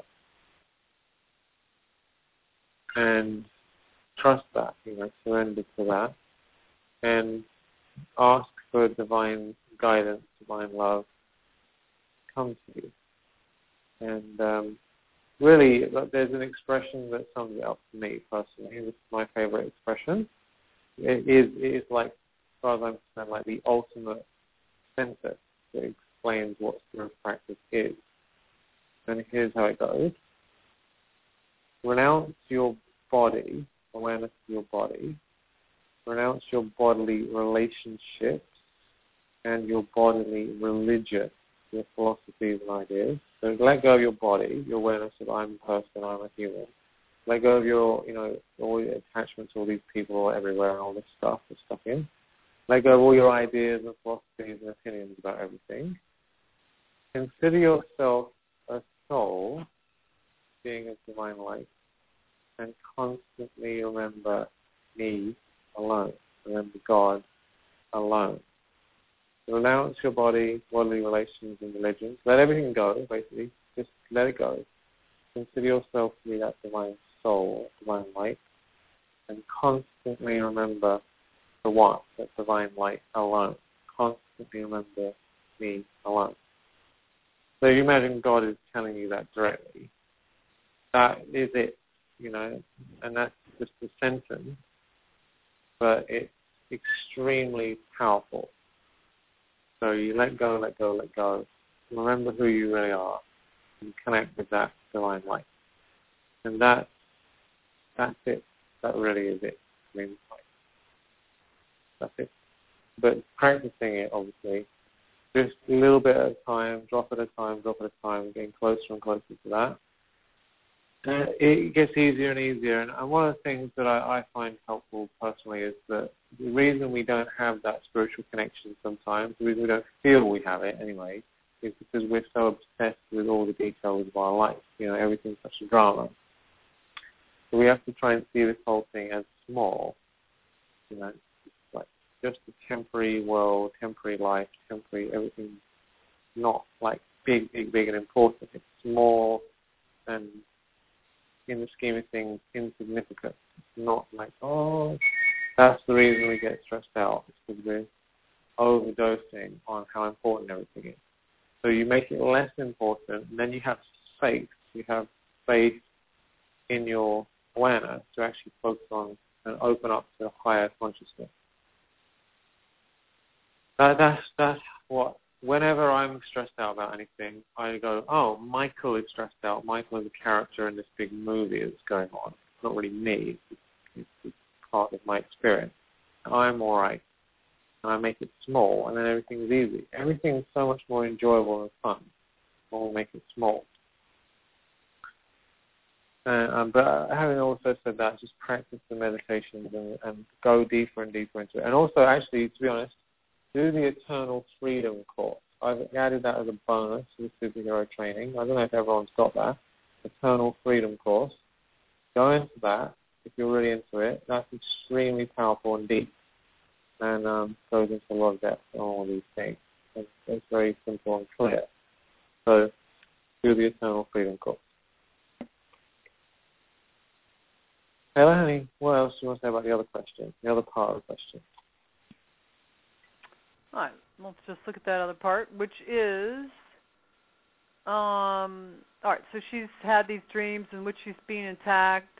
And trust that, surrender to that. And ask for divine guidance, divine love to come to you. And really, there's an expression that sums it up for me personally. This is my favorite expression. It is like, as far as I'm concerned, like the ultimate sentence that explains what spiritual practice is. And here's how it goes. Renounce your body, awareness of your body. Renounce your bodily relationships and your bodily religion, your philosophies and ideas. So let go of your body, your awareness of I'm a person, I'm a human. Let go of your, all your attachments to all these people everywhere and all this stuff that's stuck in. Let go of all your ideas and philosophies and opinions about everything. Consider yourself a soul, being of divine light, and constantly remember me alone. Remember God alone. Renounce your body, bodily relations, and religions. Let everything go, basically. Just let it go. Consider yourself to be that divine soul, divine light, and constantly remember the one, that divine light alone. Constantly remember me alone. So you imagine God is telling you that directly. That is it, and that's just a sentence, but it's extremely powerful. So you let go, let go, let go. Remember who you really are and connect with that divine light. And that's it. That really is it. That's it. But practicing it, obviously, just a little bit at a time, drop at a time, getting closer and closer to that. It gets easier and easier. And one of the things that I find helpful personally is that the reason we don't have that spiritual connection sometimes, the reason we don't feel we have it anyway, is because we're so obsessed with all the details of our life. Everything's such a drama. So we have to try and see this whole thing as small. Like just a temporary world, temporary life, temporary everything, not like big and important. It's small and, in the scheme of things, insignificant. It's not like, that's the reason we get stressed out. It's because we're overdosing on how important everything is. So you make it less important, and then you have faith. You have faith in your awareness to actually focus on and open up to higher consciousness. That's what, whenever I'm stressed out about anything, I go, oh, Michael is stressed out. Michael is a character in this big movie that's going on. It's not really me. It's part of my experience. I'm all right. And I make it small, and then everything's easy. Everything's so much more enjoyable and fun when we make it small. But having also said that, just practice the meditations and go deeper and deeper into it. And also, actually, to be honest, do the Eternal Freedom course. I've added that as a bonus to the superhero training. I don't know if everyone's got that. Eternal Freedom course. Go into that if you're really into it. That's extremely powerful and deep, and goes into a lot of depth on all these things. It's very simple and clear. So do the Eternal Freedom course. Hello, honey. What else do you want to say about the other question, the other part of the question? All right. Let's just look at that other part, which is, all right, so she's had these dreams in which she's being attacked,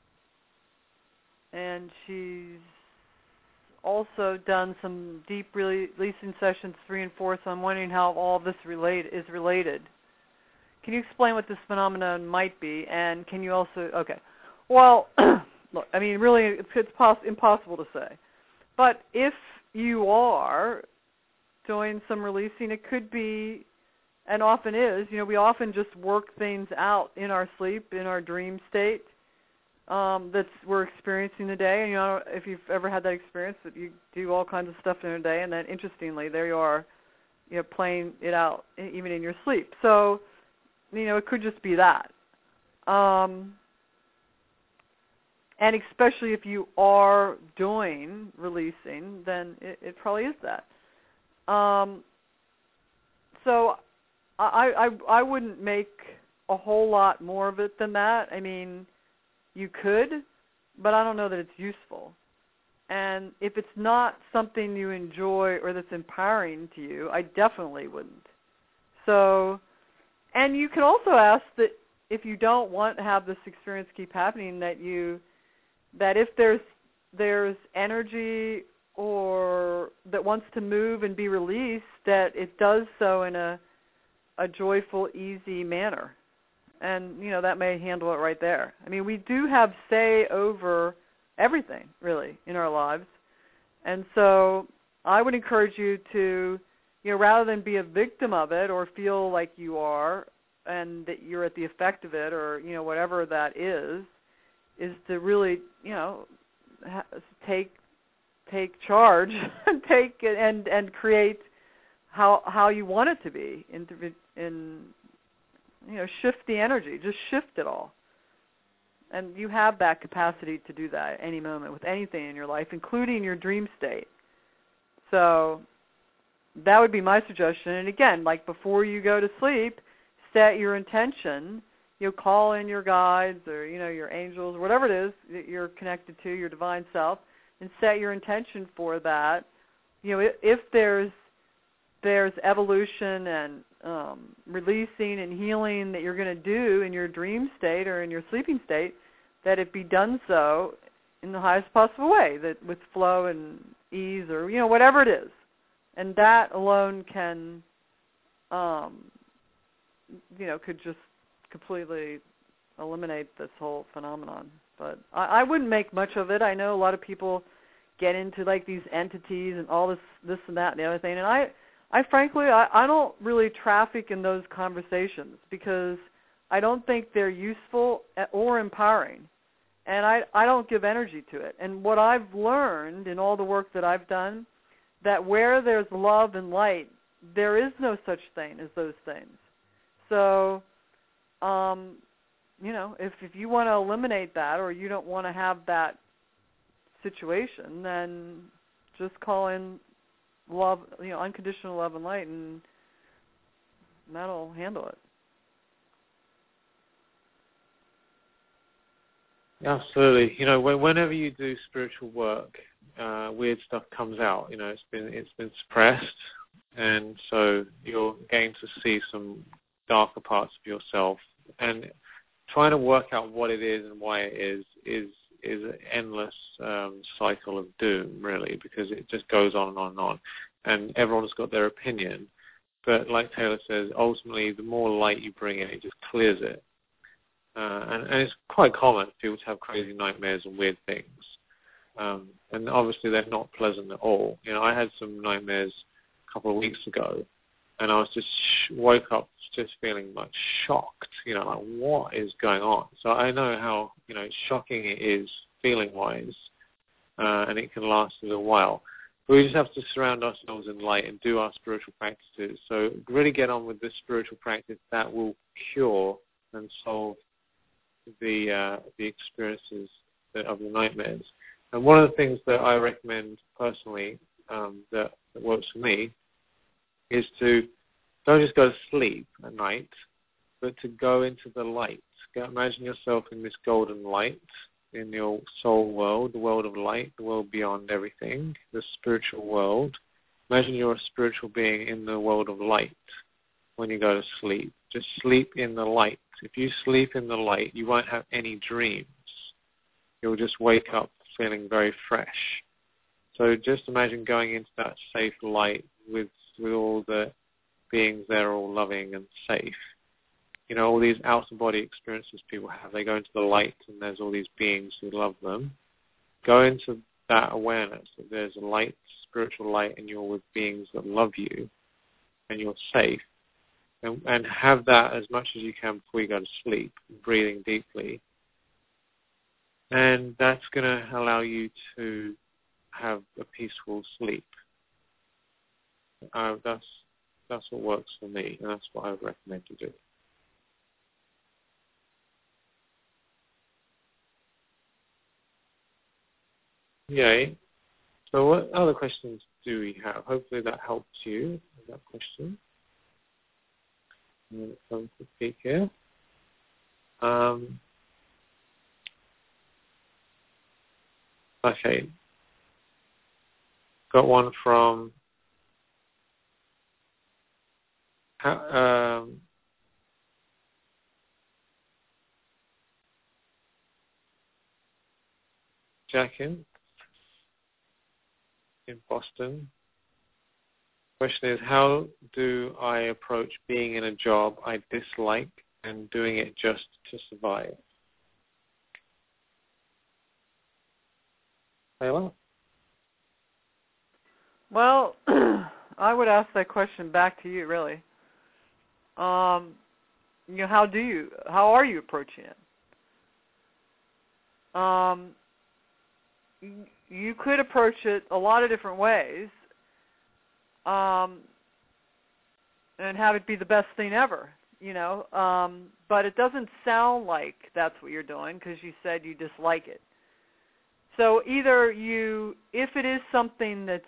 and she's also done some deep releasing sessions 3 and 4, so I'm wondering how all of this is related. Can you explain what this phenomenon might be, and can you also, okay. Well, look, I mean, really, it's impossible to say. But if you are doing some releasing, it could be, and often is, we often just work things out in our sleep, in our dream state we're experiencing today. And, if you've ever had that experience, that you do all kinds of stuff in a day, and then, interestingly, there you are, playing it out even in your sleep. So, it could just be that. And especially if you are doing releasing, then it probably is that. So I wouldn't make a whole lot more of it than that. I mean, you could, but I don't know that it's useful. And if it's not something you enjoy or that's empowering to you, I definitely wouldn't. So, and you can also ask that if you don't want to have this experience keep happening, that if there's energy or that wants to move and be released, that it does so in a joyful, easy manner. And, that may handle it right there. I mean, we do have say over everything, really, in our lives. And so I would encourage you to, rather than be a victim of it or feel like you are and that you're at the effect of it or, whatever that is to really, take charge and create how you want it to be shift the energy, just shift it all. And you have that capacity to do that at any moment with anything in your life, including your dream state. So that would be my suggestion. And again, like before you go to sleep, set your intention. Call in your guides or, your angels, or whatever it is that you're connected to, your divine self, and set your intention for that. If there's evolution and releasing and healing that you're going to do in your dream state or in your sleeping state, that it be done so in the highest possible way, that with flow and ease or, whatever it is. And that alone can, could just completely eliminate this whole phenomenon. But I wouldn't make much of it. I know a lot of people get into like these entities and all this and that and the other thing. And I frankly, I don't really traffic in those conversations because I don't think they're useful or empowering. And I don't give energy to it. And what I've learned in all the work that I've done, that where there's love and light, there is no such thing as those things. So, if you want to eliminate that or you don't want to have that situation, then just call in love, unconditional love and light, and that'll handle it. Absolutely. Whenever you do spiritual work, weird stuff comes out. It's been suppressed, and so you're getting to see some darker parts of yourself. And trying to work out what it is and why it is is an endless cycle of doom, really, because it just goes on and on and on. And everyone's got their opinion. But like Taylor says, ultimately, the more light you bring in, it just clears it. And it's quite common for people to have crazy nightmares and weird things. And obviously, they're not pleasant at all. I had some nightmares a couple of weeks ago, and I was just woke up just feeling like shocked, like what is going on? So I know how, shocking it is feeling-wise, and it can last a little while. But we just have to surround ourselves in light and do our spiritual practices. So really get on with this spiritual practice that will cure and solve the experiences of the nightmares. And one of the things that I recommend personally that works for me is to don't just go to sleep at night, but to go into the light. Imagine yourself in this golden light, in your soul world, the world of light, the world beyond everything, the spiritual world. Imagine you're a spiritual being in the world of light when you go to sleep. Just sleep in the light. If you sleep in the light, you won't have any dreams. You'll just wake up feeling very fresh. So just imagine going into that safe light with all the beings there, all loving and safe. All these out-of-body experiences people have, they go into the light and there's all these beings who love them. Go into that awareness that there's a light, spiritual light, and you're with beings that love you and you're safe. And have that as much as you can before you go to sleep, breathing deeply. And that's going to allow you to have a peaceful sleep. That's what works for me, and that's what I would recommend to do. Yay. So what other questions do we have? Hopefully that helps you with that question. Let's have a quick peek here. Okay. Got one from Jackin in Boston. Question is, how do I approach being in a job I dislike and doing it just to survive? Taylor? Well, I would ask that question back to you, really. How are you approaching it? You could approach it a lot of different ways, and have it be the best thing ever, but it doesn't sound like that's what you're doing because you said you dislike it. So either if it is something that's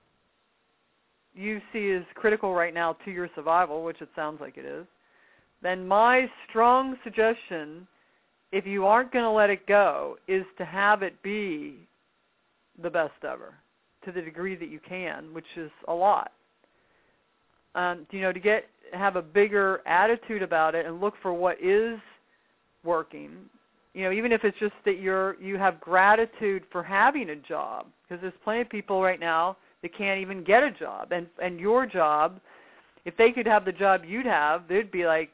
you see as critical right now to your survival, which it sounds like it is, then my strong suggestion, if you aren't going to let it go, is to have it be the best ever to the degree that you can, which is a lot. To have a bigger attitude about it and look for what is working. Even if it's just that you have gratitude for having a job, because there's plenty of people right now that can't even get a job. And your job, if they could have the job you'd have, they'd be like,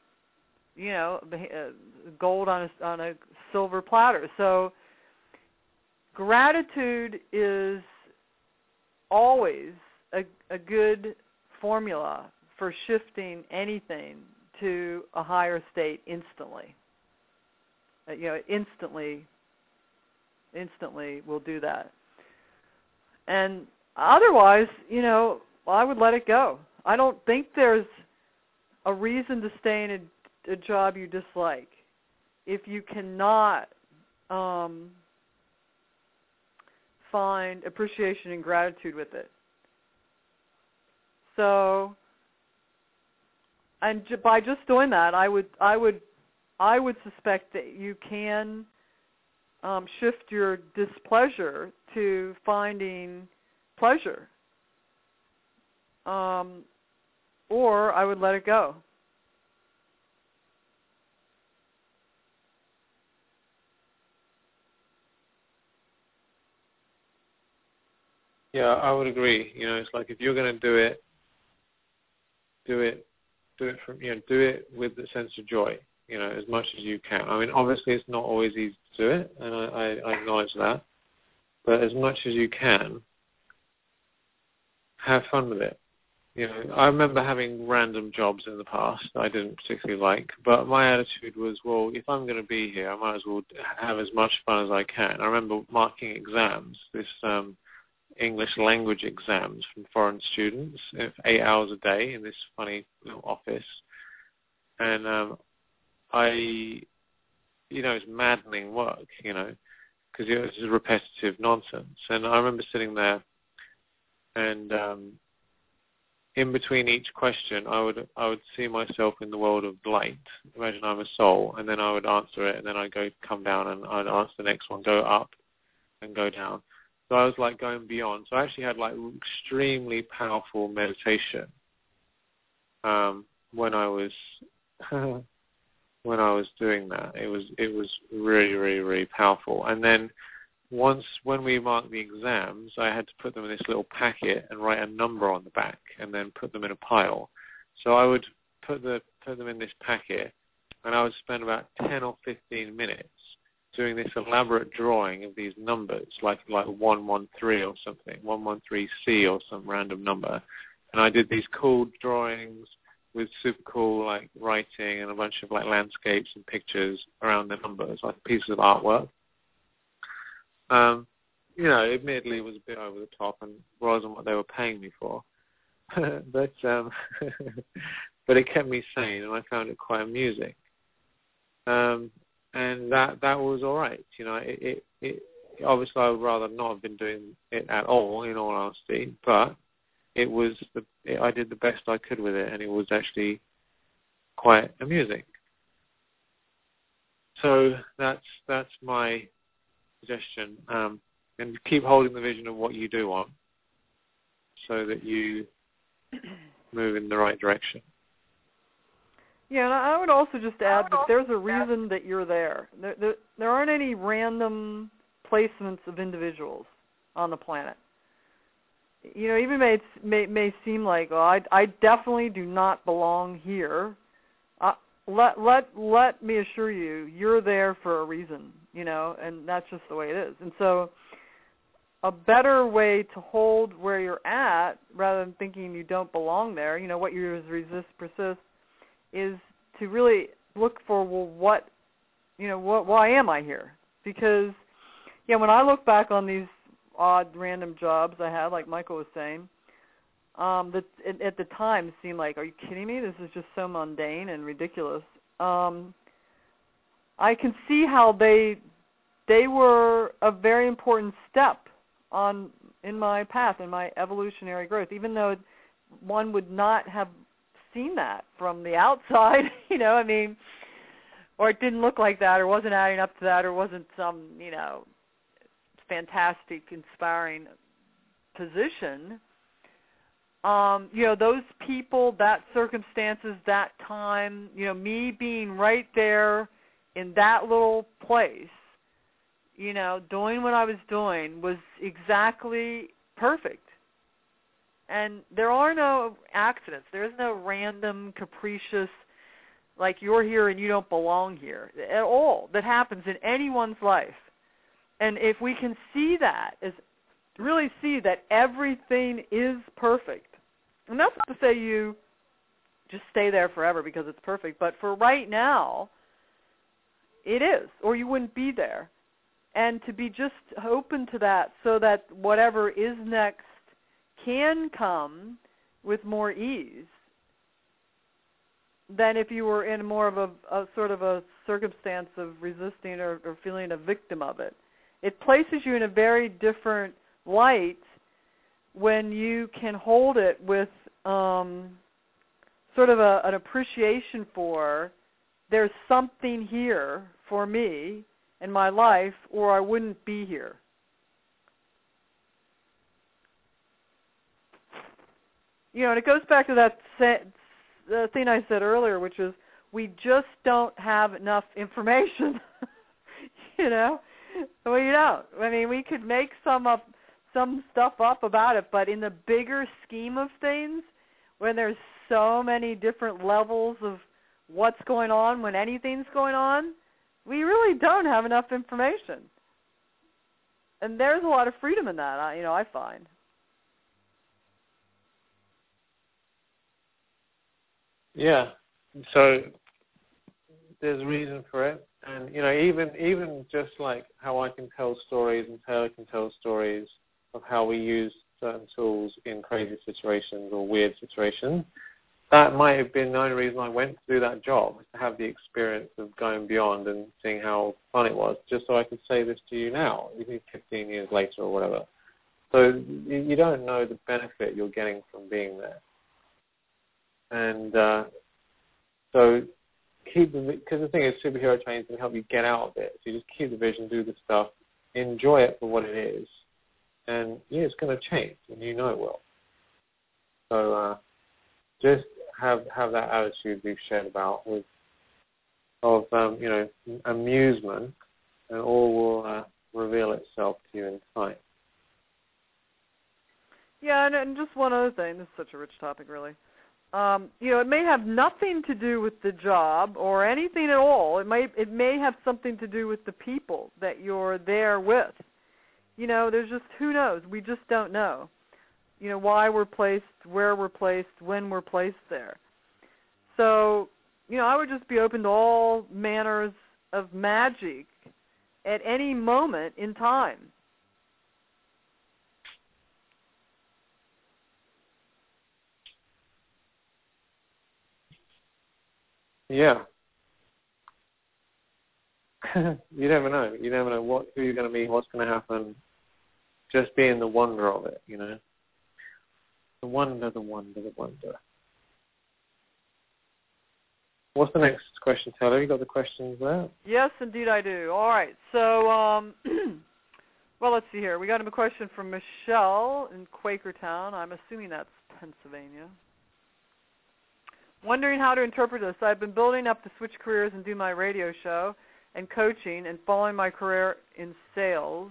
gold on a silver platter. So gratitude is always a good formula for shifting anything to a higher state instantly. Instantly will do that. And otherwise, I would let it go. I don't think there's a reason to stay in a job you dislike if you cannot find appreciation and gratitude with it. So, and by just doing that, I would suspect that you can shift your displeasure to finding pleasure, or I would let it go. Yeah, I would agree. It's like if you're going to do it from, do it with the sense of joy, as much as you can. I mean, obviously it's not always easy to do it, and I acknowledge that. But as much as you can, have fun with it. I remember having random jobs in the past I didn't particularly like, but my attitude was, well, if I'm going to be here, I might as well have as much fun as I can. I remember marking exams, this English language exams from foreign students, 8 hours a day in this funny little office. And it's maddening work, because it was just repetitive nonsense. And I remember sitting there and in between each question, I would see myself in the world of light. Imagine I'm a soul, and then I would answer it, and then I'd come down, and I'd answer the next one, go up and go down. So I was like going beyond. So I actually had like extremely powerful meditation when I was doing that. It was really, really, really powerful. And then when we marked the exams, I had to put them in this little packet and write a number on the back, and then put them in a pile. So I would put them in this packet, and I would spend about 10 or 15 minutes doing this elaborate drawing of these numbers, like 113 or something, 113C or some random number. And I did these cool drawings with super cool like writing and a bunch of like landscapes and pictures around the numbers, like pieces of artwork. Admittedly it was a bit over the top and wasn't what they were paying me for. but it kept me sane, and I found it quite amusing. And that was all right. It obviously I would rather not have been doing it at all, in all honesty, but I did the best I could with it, and it was actually quite amusing. So that's my suggestion. And keep holding the vision of what you do want, so that you move in the right direction. Yeah, and I would also just add that there's a reason that you're there. There aren't any random placements of individuals on the planet. Even may seem like, oh, I definitely do not belong here. Let me assure you, you're there for a reason, and that's just the way it is. And so a better way to hold where you're at, rather than thinking you don't belong there, what you resist, persist, is to really look for, well, why am I here? Because, when I look back on these odd random jobs I had, like Michael was saying, that at the time seemed like, are you kidding me? This is just so mundane and ridiculous. I can see how they were a very important step in my path, in my evolutionary growth, even though one would not have seen that from the outside, or it didn't look like that, or wasn't adding up to that, or wasn't some, fantastic, inspiring position. Those people, that circumstances, that time, me being right there in that little place, doing what I was doing was exactly perfect. And there are no accidents. There is no random, capricious, like you're here and you don't belong here at all, that happens in anyone's life. And if we can see that, really see that everything is perfect. And that's not to say you just stay there forever because it's perfect, but for right now, it is, or you wouldn't be there. And to be just open to that, so that whatever is next can come with more ease than if you were in more of a sort of a circumstance of resisting or feeling a victim of it. It places you in a very different light when you can hold it with sort of an appreciation for, there's something here for me in my life, or I wouldn't be here. And it goes back to that the thing I said earlier, which is we just don't have enough information. Well, you don't. I mean, we could make some some stuff up about it, but in the bigger scheme of things, when there's so many different levels of what's going on when anything's going on, we really don't have enough information. And there's a lot of freedom in that, I find. Yeah. So there's a reason for it. And, even just like how I can tell stories and Taylor can tell stories of how we use certain tools in crazy situations or weird situations, that might have been the only reason I went to do that job, to have the experience of going beyond and seeing how fun it was, just so I could say this to you now, even 15 years later or whatever. So you don't know the benefit you're getting from being there. And so because the thing is, superhero training can help you get out of it. So you just keep the vision, do the stuff, enjoy it for what it is, and it's going to change, and it will. So just have that attitude we've shared about of amusement, and all will reveal itself to you in time. Yeah, and just one other thing. This is such a rich topic, really. It may have nothing to do with the job or anything at all. It may have something to do with the people that you're there with. There's just, who knows? We just don't know. Why we're placed, where we're placed, when we're placed there. So, I would just be open to all manners of magic at any moment in time. Yeah. You never know. You never know who you're going to meet, what's going to happen. Just being the wonder of it, The wonder. What's the next question, Taylor? You got the questions there? Yes, indeed I do. All right. So, well, let's see here. We got a question from Michelle in Quakertown. I'm assuming that's Pennsylvania. Wondering how to interpret this. I've been building up to switch careers and do my radio show and coaching and following my career in sales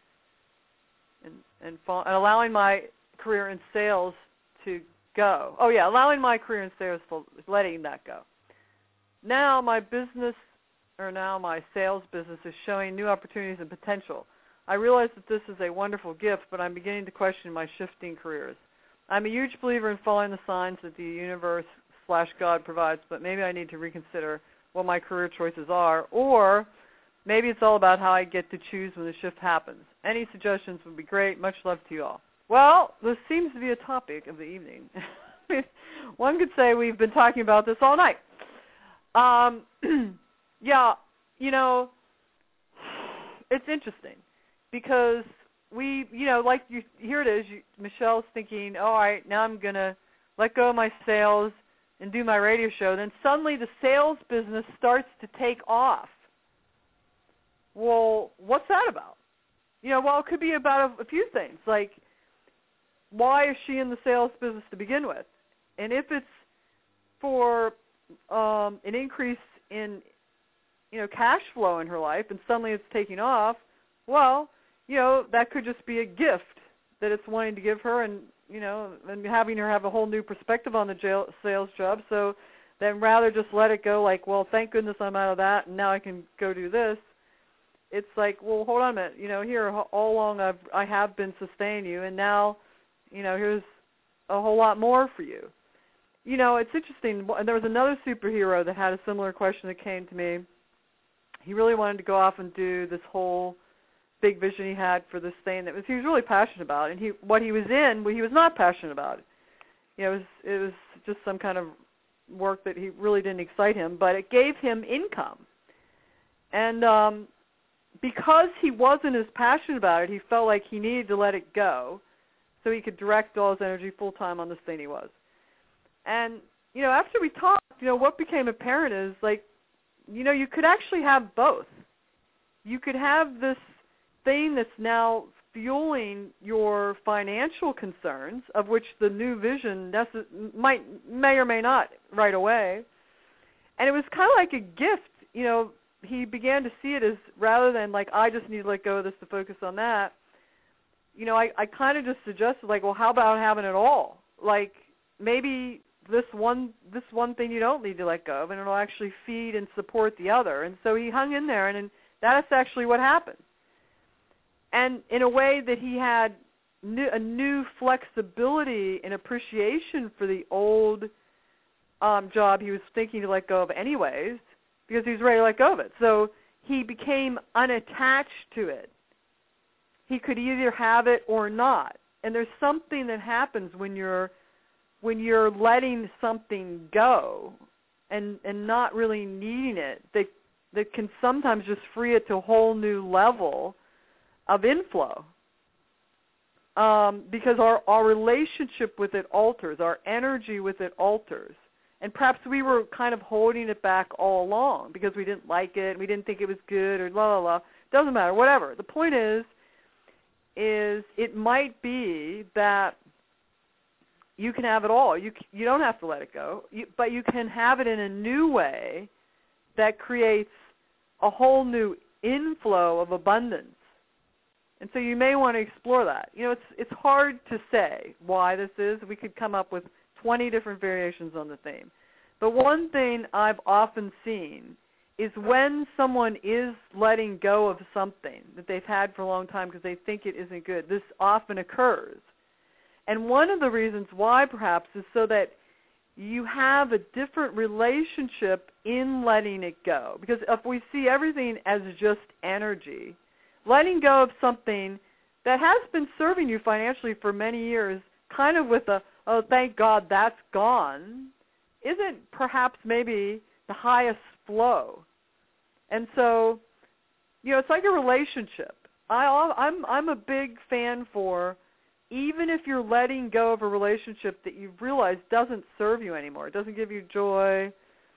and allowing my career in sales to go. Oh, yeah, allowing my career in sales, letting that go. Now my sales business is showing new opportunities and potential. I realize that this is a wonderful gift, but I'm beginning to question my shifting careers. I'm a huge believer in following the signs that the universe/God provides, but maybe I need to reconsider what my career choices are, or maybe it's all about how I get to choose when the shift happens. Any suggestions would be great. Much love to you all. Well, this seems to be a topic of the evening. One could say we've been talking about this all night. Yeah, it's interesting because here it is. Michelle's thinking, all right, now I'm going to let go of my sales and do my radio show. Then suddenly the sales business starts to take off. Well, what's that about? It could be about a few things, like why is she in the sales business to begin with? And if it's for an increase in, cash flow in her life and suddenly it's taking off, well, that could just be a gift that it's wanting to give her and having her have a whole new perspective on the sales job. So then rather just let it go like, well, thank goodness I'm out of that and now I can go do this. It's like, well, hold on a minute. Here all along I have been sustaining you, and now, here's a whole lot more for you. It's interesting. There was another superhero that had a similar question that came to me. He really wanted to go off and do this whole big vision he had for this thing he was really passionate about, and he was not passionate about it. It was just some kind of work that he really didn't excite him, but it gave him income. And because he wasn't as passionate about it, he felt like he needed to let it go so he could direct all his energy full-time on this thing he was. And, after we talked, what became apparent is, you could actually have both. You could have this thing that's now fueling your financial concerns, of which the new vision may or may not right away. And it was kind of like a gift, he began to see it as, rather than I just need to let go of this to focus on that, I kind of just suggested, like, well, how about having it all? Like, maybe this one thing you don't need to let go of, and it'll actually feed and support the other. And so he hung in there, and that's actually what happened. And in a way that he had a new flexibility and appreciation for the old job he was thinking to let go of anyways, because he was ready to let go of it. So he became unattached to it. He could either have it or not. And there's something that happens when you're letting something go and not really needing it that can sometimes just free it to a whole new level of inflow. Because our relationship with it alters, our energy with it alters. And perhaps we were kind of holding it back all along because we didn't like it, we didn't think it was good, or la, la, la. Doesn't matter, whatever. The point is it might be that you can have it all. You don't have to let it go, but you can have it in a new way that creates a whole new inflow of abundance. And so you may want to explore that. It's hard to say why this is. We could come up with 20 different variations on the theme. But one thing I've often seen is when someone is letting go of something that they've had for a long time because they think it isn't good, this often occurs. And one of the reasons why, perhaps, is so that you have a different relationship in letting it go. Because if we see everything as just energy, letting go of something that has been serving you financially for many years, kind of with oh, thank God that's gone, isn't perhaps maybe the highest flow. And so, it's like a relationship. I'm a big fan for, even if you're letting go of a relationship that you've realized doesn't serve you anymore, it doesn't give you joy,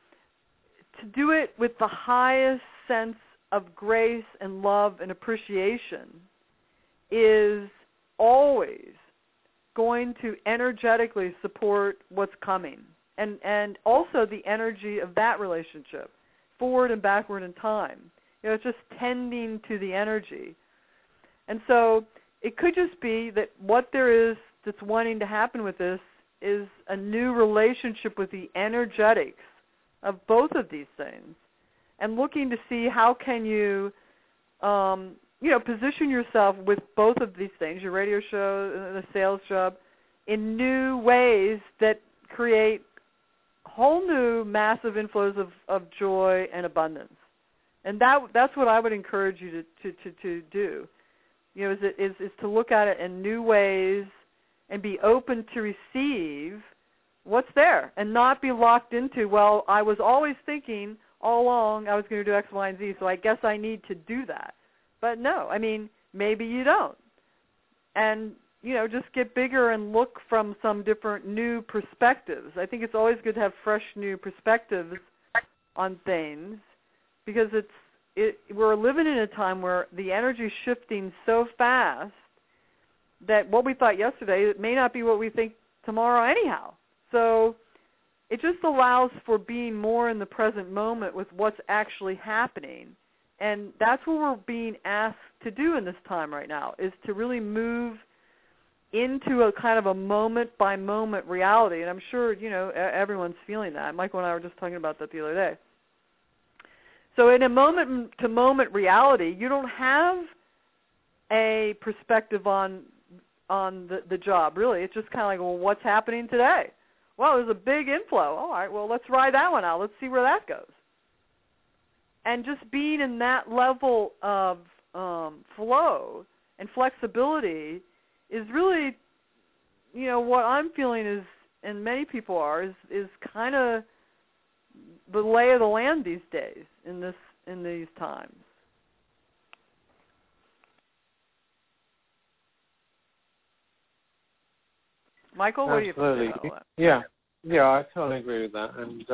to do it with the highest sense of grace and love and appreciation is always going to energetically support what's coming, and also the energy of that relationship, forward and backward in time. It's just tending to the energy. And so it could just be that what there is that's wanting to happen with this is a new relationship with the energetics of both of these things, and looking to see how can you, position yourself with both of these things, your radio show, the sales job, in new ways that create whole new massive inflows of joy and abundance. And that's what I would encourage you to do. Is to look at it in new ways and be open to receive what's there, and not be locked into, well, I was always thinking all along I was going to do X, Y, and Z, so I guess I need to do that. But no, maybe you don't. And, just get bigger and look from some different new perspectives. I think it's always good to have fresh new perspectives on things, because we're living in a time where the energy is shifting so fast that what we thought yesterday, it may not be what we think tomorrow anyhow. So it just allows for being more in the present moment with what's actually happening. And that's what we're being asked to do in this time right now, is to really move into a kind of a moment-by-moment reality. And I'm sure, everyone's feeling that. Michael and I were just talking about that the other day. So in a moment-to-moment reality, you don't have a perspective on the job, really. It's just kind of like, well, what's happening today? Well, there's a big inflow. All right, well, let's ride that one out. Let's see where that goes. And just being in that level of flow and flexibility is really, what I'm feeling is, and many people are, is kind of the lay of the land these days in these times. Michael, what do you think about that? Yeah, I totally agree with that. And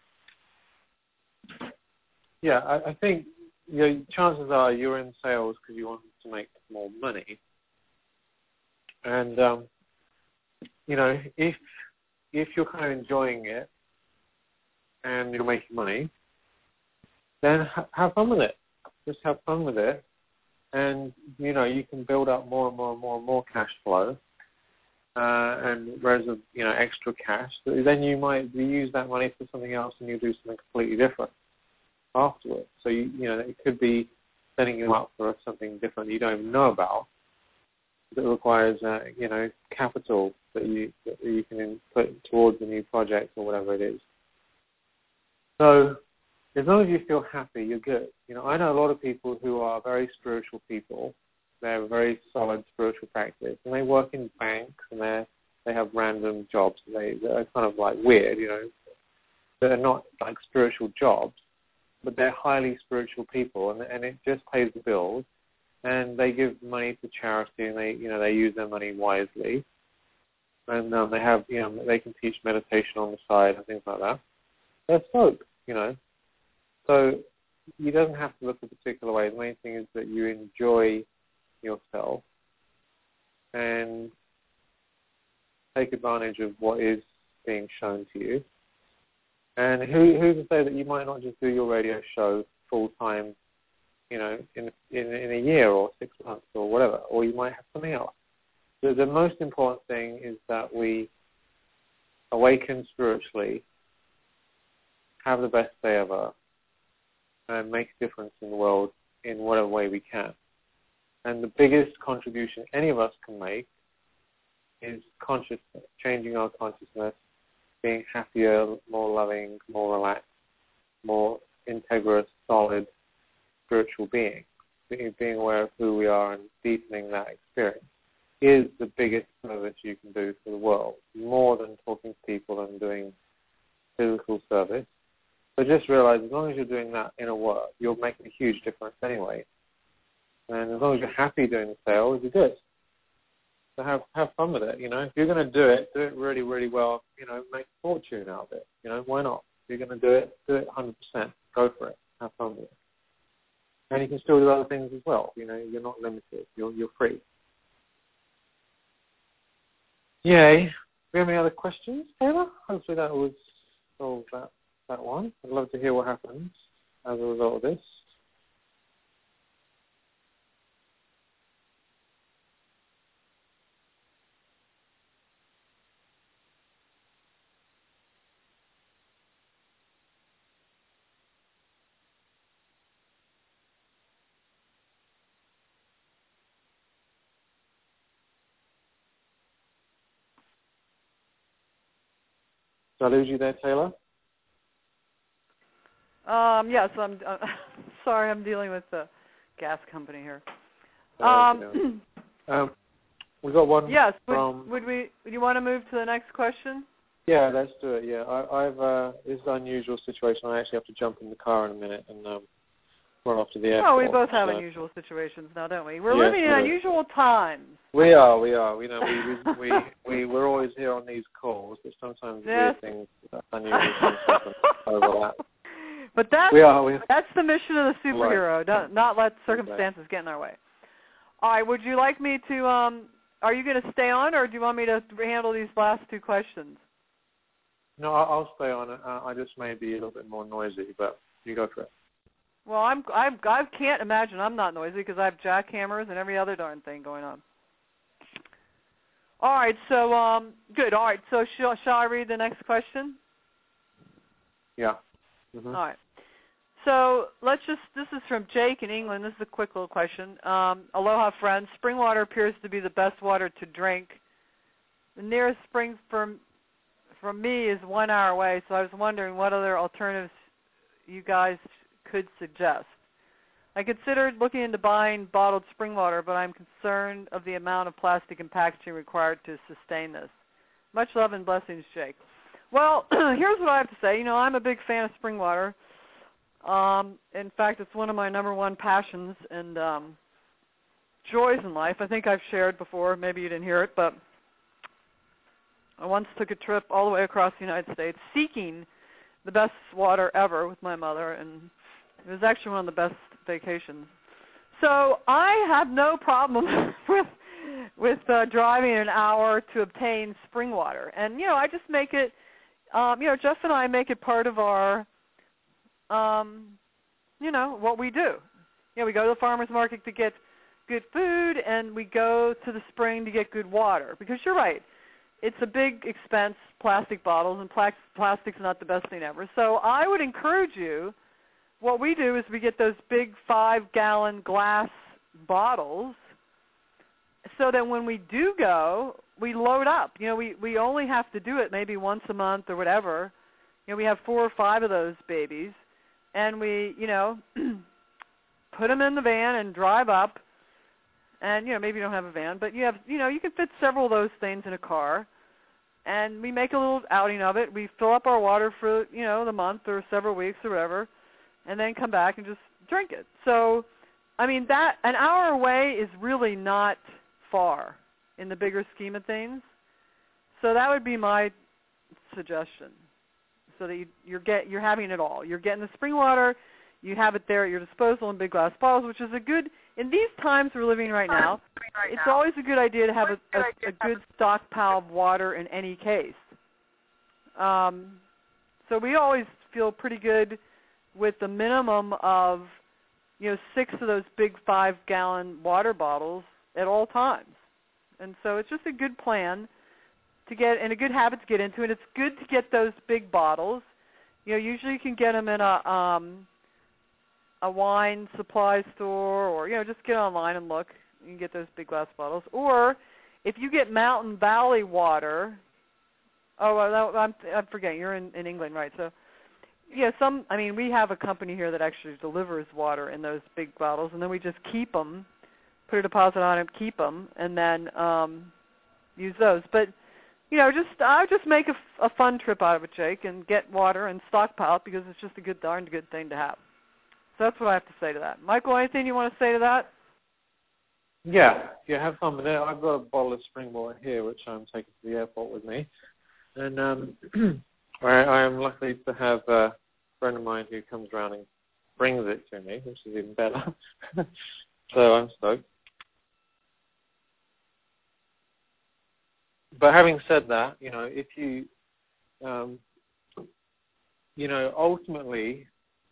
I think chances are you're in sales because you want to make more money. And if you're kind of enjoying it and you're making money, then have fun with it. Just have fun with it, and you can build up more and more and more and more cash flow, and reserve extra cash. Then you might use that money for something else, and you do something completely different afterwards. So it could be setting you up for something different you don't even know about, that requires capital that you can put towards a new project or whatever it is. So as long as you feel happy, you're good. I know a lot of people who are very spiritual people. They have a very solid spiritual practice, and they work in banks, and they have random jobs. That are kind of like weird, that are not like spiritual jobs, but they're highly spiritual people, and it just pays the bills. And they give money to charity, and they use their money wisely. And they have they can teach meditation on the side and things like that. They're stoked, So you don't have to look a particular way. The main thing is that you enjoy yourself and take advantage of what is being shown to you. And who's to say that you might not just do your radio show full time, in a year or 6 months or whatever, or you might have something else. The most important thing is that we awaken spiritually, have the best day ever, and make a difference in the world in whatever way we can. And the biggest contribution any of us can make is consciousness, changing our consciousness, being happier, more loving, more relaxed, more integrous, solid, spiritual being. Being aware of who we are and deepening that experience is the biggest service you can do for the world, more than talking to people and doing physical service. But just realize, as long as you're doing that inner work, you're making a huge difference anyway. And as long as you're happy doing the sales, you're good. So have fun with it, If you're going to do it really, really well, make a fortune out of it. Why not? If you're going to do it 100%. Go for it. Have fun with it. And you can still do other things as well. You're not limited. You're free. Yay. Do we have any other questions, Taylor? Hopefully that was solved that one. I'd love to hear what happens as a result of this. Did I lose you there, Taylor? Yes, I'm sorry, I'm dealing with the gas company here. We got one. Yes, from... would you want to move to the next question? Yeah, let's do it. Yeah, I've this is an unusual situation. I actually have to jump in the car in a minute and run off to the airport. Oh, we both have unusual situations now, don't we? We're living in unusual times. We are. We're always here on these calls, but sometimes weird things, unusual things happen overlap. But that's the mission of the superhero. Right. Not let circumstances get in our way. All right. Would you like me to? Are you going to stay on, or do you want me to handle these last two questions? No, I'll stay on. I just may be a little bit more noisy, but you go for it. Well, I can't imagine I'm not noisy because I have jackhammers and every other darn thing going on. All right. So good. All right. So shall I read the next question? Yeah. Mm-hmm. All right. So this is from Jake in England. This is a quick little question. Aloha, friends. Spring water appears to be the best water to drink. The nearest spring from me is 1 hour away, so I was wondering what other alternatives you guys could suggest. I considered looking into buying bottled spring water, but I'm concerned of the amount of plastic and packaging required to sustain this. Much love and blessings, Jake. Well, here's what I have to say. I'm a big fan of spring water. In fact, it's one of my number one passions and joys in life. I think I've shared before. Maybe you didn't hear it, but I once took a trip all the way across the United States seeking the best water ever with my mother, and it was actually one of the best vacations. So I have no problem with driving an hour to obtain spring water. And, I just make it, Jeff and I make it part of our, what we do. We go to the farmer's market to get good food, and we go to the spring to get good water. Because you're right, it's a big expense, plastic bottles, and plastic's not the best thing ever. So I would encourage you, what we do is we get those big 5-gallon glass bottles so that when we do go, we load up. We only have to do it maybe once a month or whatever. We have 4 or 5 of those babies, and we, put them in the van and drive up. And, maybe you don't have a van, but you can fit several of those things in a car. And we make a little outing of it. We fill up our water for, the month or several weeks or whatever, and then come back and just drink it. So, that an hour away is really not far in the bigger scheme of things. So that would be my suggestion. So that you're having it all. You're getting the spring water. You have it there at your disposal in big glass bottles, which is a good, in these times we're living right now, it's always a good idea to have a good stockpile of water in any case. So we always feel pretty good with the minimum of, 6 of those big 5-gallon water bottles at all times. And so it's just a good plan to get, and a good habit to get into, and it's good to get those big bottles. Usually you can get them in a wine supply store, or, just get online and look. You can get those big glass bottles. Or if you get Mountain Valley water, I'm forgetting, you're in England, right? So, we have a company here that actually delivers water in those big bottles, and then we just keep them, put a deposit on them, keep them, and then use those. But, I would just make a fun trip out of it, Jake, and get water and stockpile it, because it's just a darn good thing to have. So that's what I have to say to that. Michael, anything you want to say to that? Yeah, have fun with it. I've got a bottle of spring water here, which I'm taking to the airport with me. And I am lucky to have a friend of mine who comes around and brings it to me, which is even better. So I'm stoked. But having said that, if you, ultimately,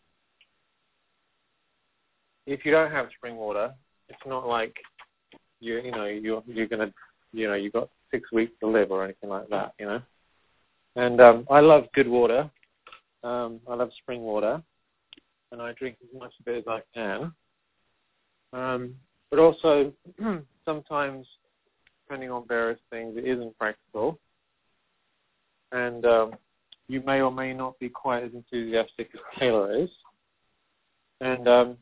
if you don't have spring water, it's not like you're gonna, you've got 6 weeks to live or anything like that, And I love good water. I love spring water, and I drink as much of it as I can. But also, sometimes, depending on various things, it isn't practical, and you may or may not be quite as enthusiastic as Taylor is. And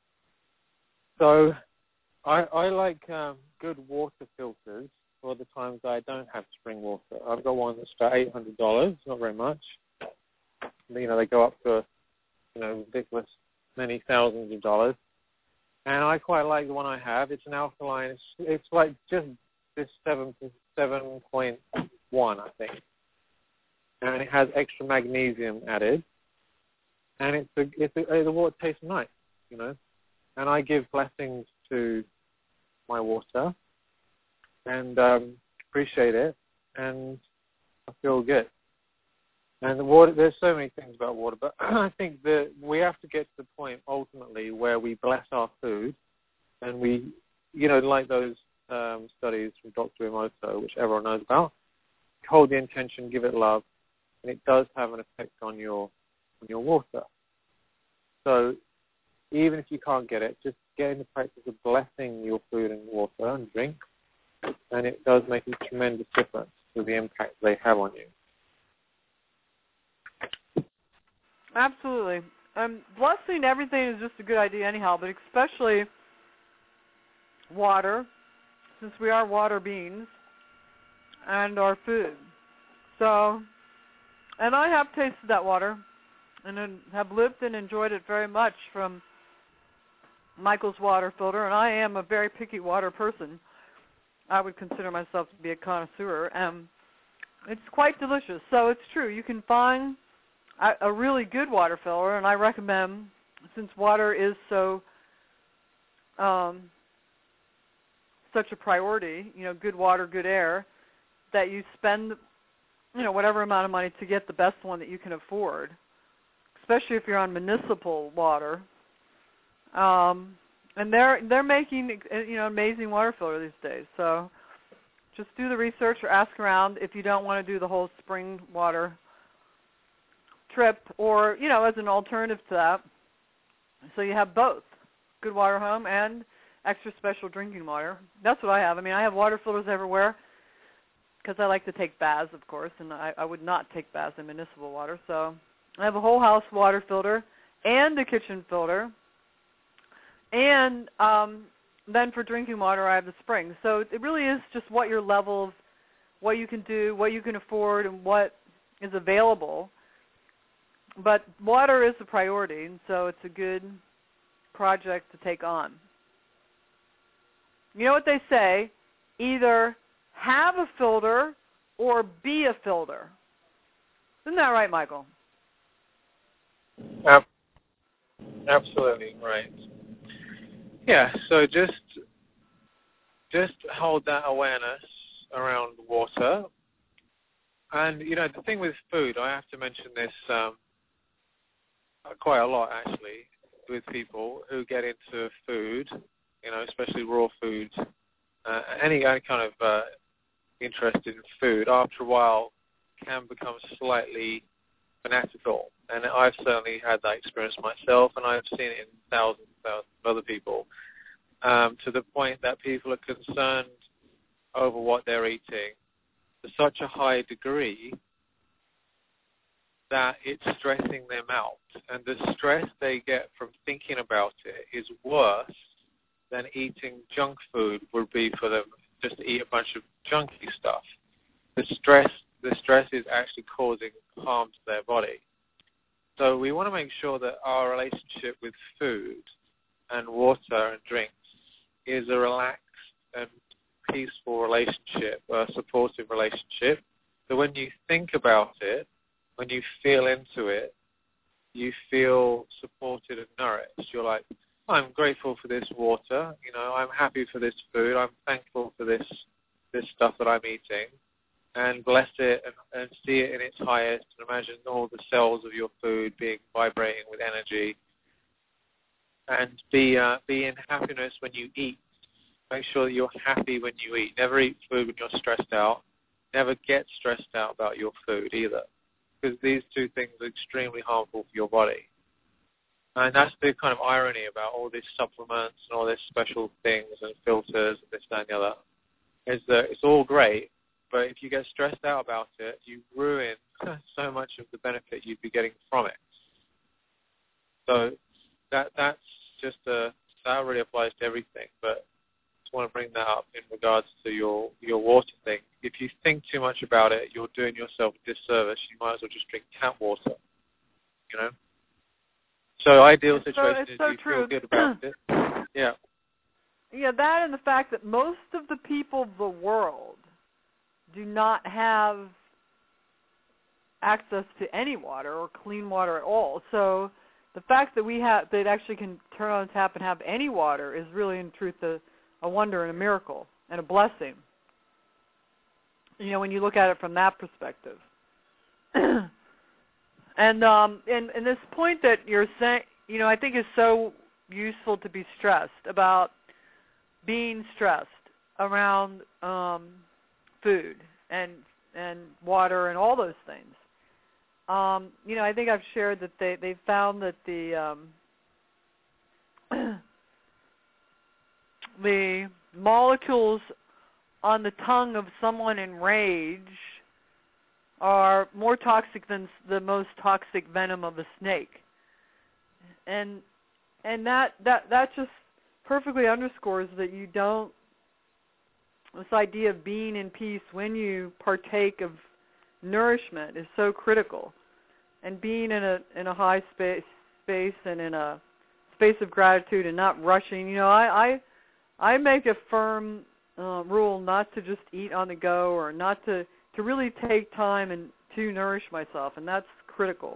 so I like good water filters for the times I don't have spring water. I've got one that's about $800, not very much. They go up to, ridiculous many thousands of dollars. And I quite like the one I have. It's an alkaline. It's like just this 7.1, I think. And it has extra magnesium added. And the water tastes nice, And I give blessings to my water and appreciate it, and I feel good. And the water, there's so many things about water, but I think that we have to get to the point ultimately where we bless our food, and we, like those studies from Dr. Emoto, which everyone knows about, hold the intention, give it love, and it does have an effect on your water. So even if you can't get it, just get in the practice of blessing your food and water and drink, and it does make a tremendous difference to the impact they have on you. Absolutely. Blessing everything is just a good idea anyhow, but especially water, since we are water beings, and our food. So, and I have tasted that water and have lived and enjoyed it very much from Michael's water filter, and I am a very picky water person. I would consider myself to be a connoisseur, and it's quite delicious. So it's true. You can find a really good water filter, and I recommend, since water is so such a priority, good water, good air, that you spend, whatever amount of money to get the best one that you can afford, especially if you're on municipal water. And they're making amazing water filter these days. So just do the research or ask around if you don't want to do the whole spring water trip, or as an alternative to that. So you have both good water home and extra special drinking water. That's what I have. I mean, I have water filters everywhere because I like to take baths, of course, and I would not take baths in municipal water. So I have a whole house water filter and a kitchen filter. And then for drinking water, I have the spring. So it really is just what your level of what you can do, what you can afford, and what is available. But water is a priority, and so it's a good project to take on. You know what they say? Either have a filter or be a filter. Isn't that right, Michael? Absolutely right. Yeah, so just hold that awareness around water. And, the thing with food, I have to mention this quite a lot, actually, with people who get into food, especially raw food, any kind of interest in food, after a while can become slightly fanatical. And I've certainly had that experience myself, and I've seen it in thousands and thousands of other people, to the point that people are concerned over what they're eating to such a high degree that it's stressing them out. And the stress they get from thinking about it is worse than eating junk food would be for them just to eat a bunch of junky stuff. The stress is actually causing harm to their body. So we want to make sure that our relationship with food and water and drinks is a relaxed and peaceful relationship, a supportive relationship. So when you think about it, when you feel into it, you feel supported and nourished. You're like, I'm grateful for this water, I'm happy for this food, I'm thankful for this stuff that I'm eating, and bless it and see it in its highest, and imagine all the cells of your food being vibrating with energy, and be in happiness when you eat. Make sure that you're happy when you eat. Never eat food when you're stressed out. Never get stressed out about your food either, because these two things are extremely harmful for your body. And that's the kind of irony about all these supplements and all these special things and filters and this, that, and the other, is that it's all great, but if you get stressed out about it, you ruin so much of the benefit you'd be getting from it. So that's just that really applies to everything, but I just want to bring that up in regards to your water thing. If you think too much about it, you're doing yourself a disservice. You might as well just drink tap water, So ideal situation is you feel good about it. Yeah. Yeah, that and the fact that most of the people of the world do not have access to any water or clean water at all. So the fact that that actually can turn on a tap and have any water is really, in truth, a wonder and a miracle and a blessing. When you look at it from that perspective. And this point that you're saying, I think is so useful to be stressed about being stressed around food and water and all those things. I think I've shared that they found that the molecules on the tongue of someone in rage are more toxic than the most toxic venom of a snake. And that just perfectly underscores that you don't, this idea of being in peace when you partake of nourishment is so critical. And being in a high space and in a space of gratitude and not rushing. I make a firm rule not to just eat on the go, or not to really take time and to nourish myself, and that's critical.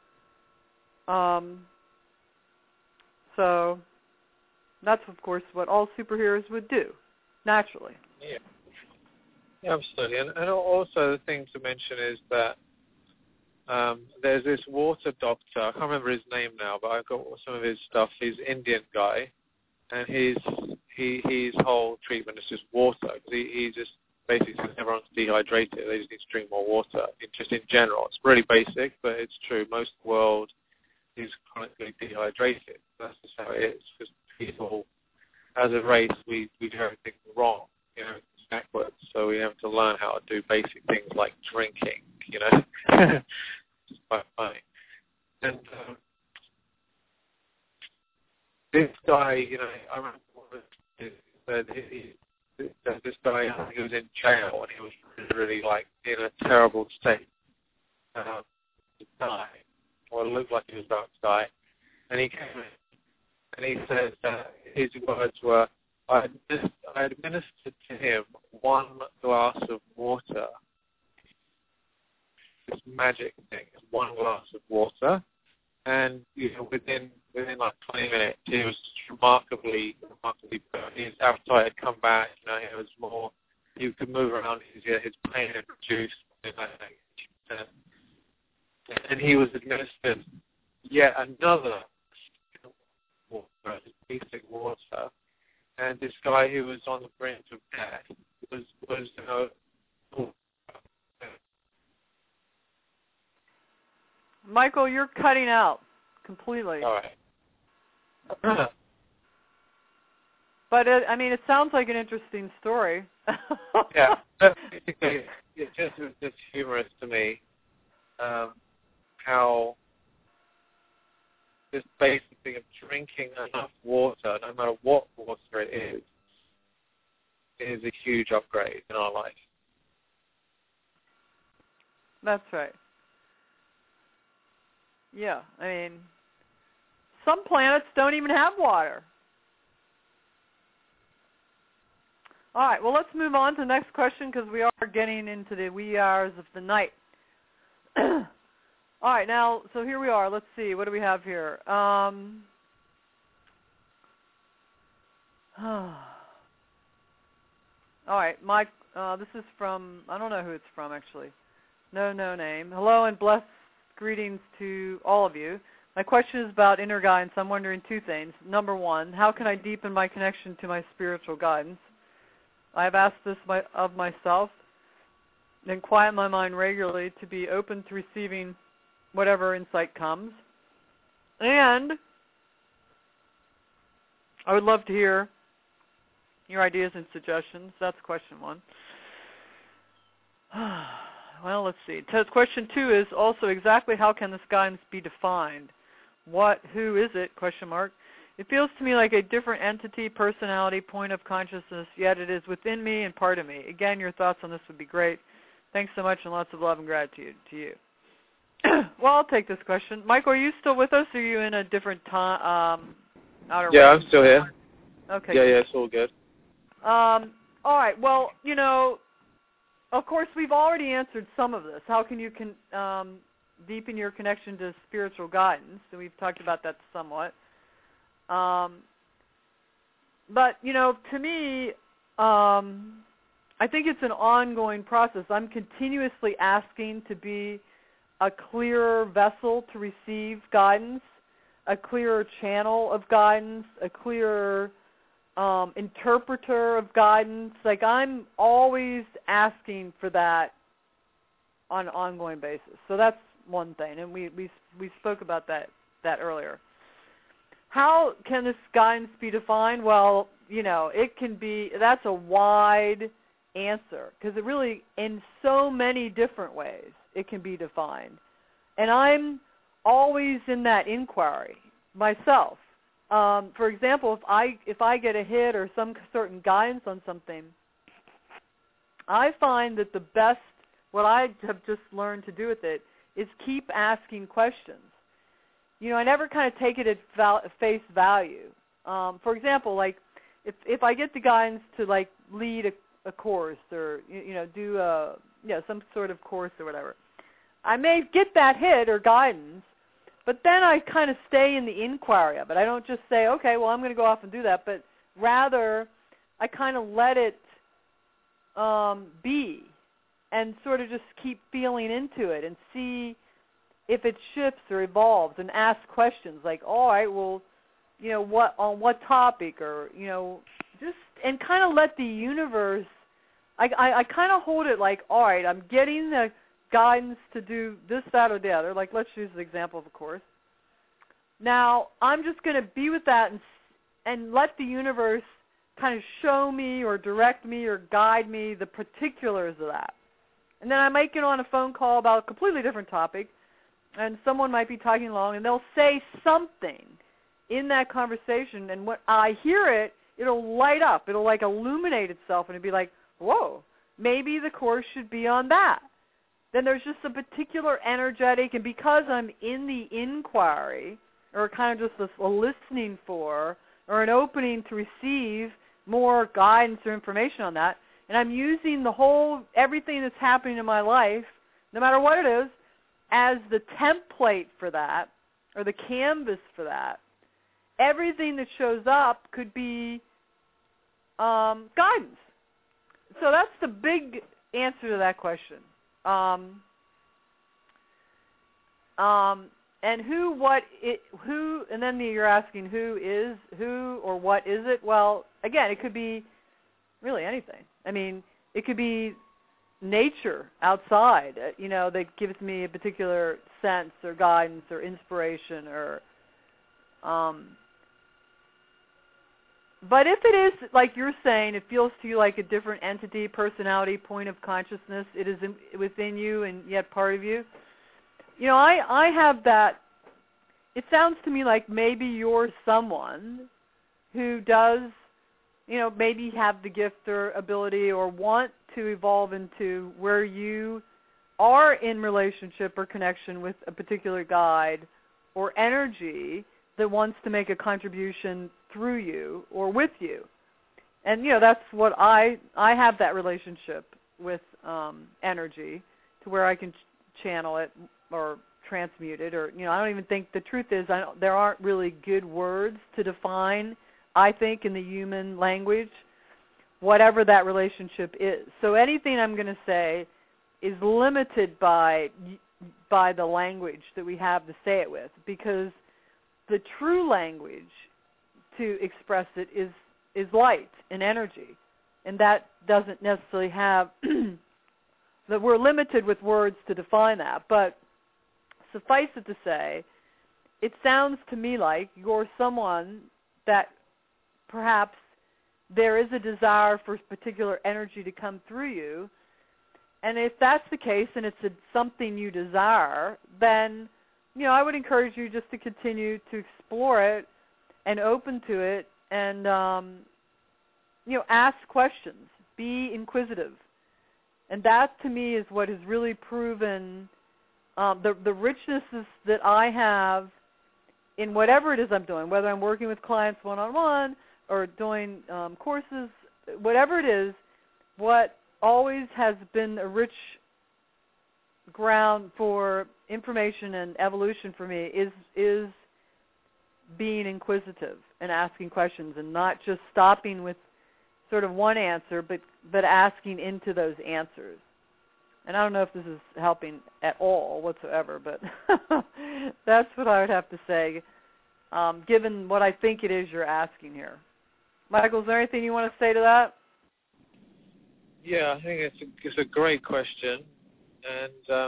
So that's, of course, what all superheroes would do, naturally. Yeah, absolutely. And also the thing to mention is that there's this water doctor, I can't remember his name now, but I've got some of his stuff. He's an Indian guy, and his whole treatment is just water. Because he just basically says everyone's dehydrated. They just need to drink more water. Just in general, it's really basic, but it's true. Most of the world is chronically dehydrated. That's just how it is. Because people, as a race, we do everything wrong. It's backwards. So we have to learn how to do basic things like drinking. It's quite funny. And this guy, I remember that this guy, he was in jail and he was really like in a terrible state to die, or it looked like he was about to die. And he came in and he said that his words were, I administered to him one glass of water. This magic thing, one glass of water, and within like 20 minutes, he was remarkably his appetite had come back. He was more, he could move around. His pain had reduced by 80%, and he was administered yet another water, basic water. And this guy who was on the brink of death was Michael, you're cutting out completely. All right. But it sounds like an interesting story. Yeah, basically, it's just humorous to me how this basic thing of drinking enough water, no matter what water it is a huge upgrade in our life. That's right. Yeah, some planets don't even have water. All right, well, let's move on to the next question because we are getting into the wee hours of the night. All right, now, so here we are. Let's see. What do we have here? All right, Mike, this is from, I don't know who it's from, actually. No name. Hello and blessed greetings to all of you. My question is about inner guidance. I'm wondering two things. Number one, how can I deepen my connection to my spiritual guidance? I have asked this of myself and quiet my mind regularly to be open to receiving whatever insight comes. And I would love to hear your ideas and suggestions. That's question one. Well, let's see. Question two is also exactly how can this guidance be defined? Who is it? Question mark. It feels to me like a different entity, personality, point of consciousness, yet it is within me and part of me. Again, your thoughts on this would be great. Thanks so much and lots of love and gratitude to you. Well, I'll take this question. Michael, are you still with us or are you in a different time? Yeah, I'm still here. Okay. Yeah, it's all good. All right. Well, of course, we've already answered some of this. How can you deepen your connection to spiritual guidance? And we've talked about that somewhat. But, to me, I think it's an ongoing process. I'm continuously asking to be a clearer vessel to receive guidance, a clearer channel of guidance, a clearer interpreter of guidance. Like, I'm always asking for that on an ongoing basis. So that's one thing, and we spoke about that earlier. How can this guidance be defined? Well, it can be, that's a wide answer, because it really, in so many different ways, it can be defined. And I'm always in that inquiry myself. For example, if I get a hit or some certain guidance on something, I find that the best, what I have just learned to do with it, is keep asking questions. I never kind of take it at face value. For example, like if I get the guidance to like lead a course or do some sort of course or whatever, I may get that hit or guidance, but then I kind of stay in the inquiry of it. I don't just say, okay, well, I'm going to go off and do that, but rather I kind of let it be and sort of just keep feeling into it and see if it shifts or evolves and ask questions like, all right, well, what topic, or, just, and kind of let the universe, I kind of hold it like, all right, I'm getting the guidance to do this, that, or the other. Like, let's use the example of a course. Now, I'm just going to be with that and let the universe kind of show me or direct me or guide me the particulars of that. And then I might get on a phone call about a completely different topic, and someone might be talking along, and they'll say something in that conversation, and when I hear it, it'll light up. It'll, like, illuminate itself, and it'll be like, whoa, maybe the course should be on that. Then there's just a particular energetic, and because I'm in the inquiry, or kind of just a listening for, or an opening to receive more guidance or information on that, and I'm using everything that's happening in my life, no matter what it is, as the template for that, or the canvas for that, everything that shows up could be guidance. So that's the big answer to that question. And and then you're asking who or what is it? Well, again, it could be really anything. I mean, it could be nature outside, that gives me a particular sense or guidance or inspiration or, but if it is, like you're saying, it feels to you like a different entity, personality, point of consciousness, it is within you and yet part of you. I have that. It sounds to me like maybe you're someone who does, maybe have the gift or ability or want to evolve into where you are in relationship or connection with a particular guide or energy that wants to make a contribution through you or with you. And, that's what I have, that relationship with energy to where I can channel it or transmute it, or, I don't even think, the truth is there aren't really good words to define, I think, in the human language, whatever that relationship is. So anything I'm going to say is limited by the language that we have to say it with, because the true language to express it is light and energy, and that doesn't necessarily have that we're limited with words to define that. But suffice it to say, it sounds to me like you're someone that perhaps there is a desire for particular energy to come through you, and if that's the case and it's something you desire, then I would encourage you just to continue to explore it and open to it, and ask questions, be inquisitive. And that, to me, is what has really proven the richnesses that I have in whatever it is I'm doing, whether I'm working with clients one-on-one or doing courses, whatever it is, what always has been a rich ground for information and evolution for me is being inquisitive and asking questions, and not just stopping with sort of one answer, but asking into those answers. And I don't know if this is helping at all whatsoever, but that's what I would have to say, given what I think it is you're asking here. Michael, is there anything you want to say to that? Yeah, I think it's a great question, and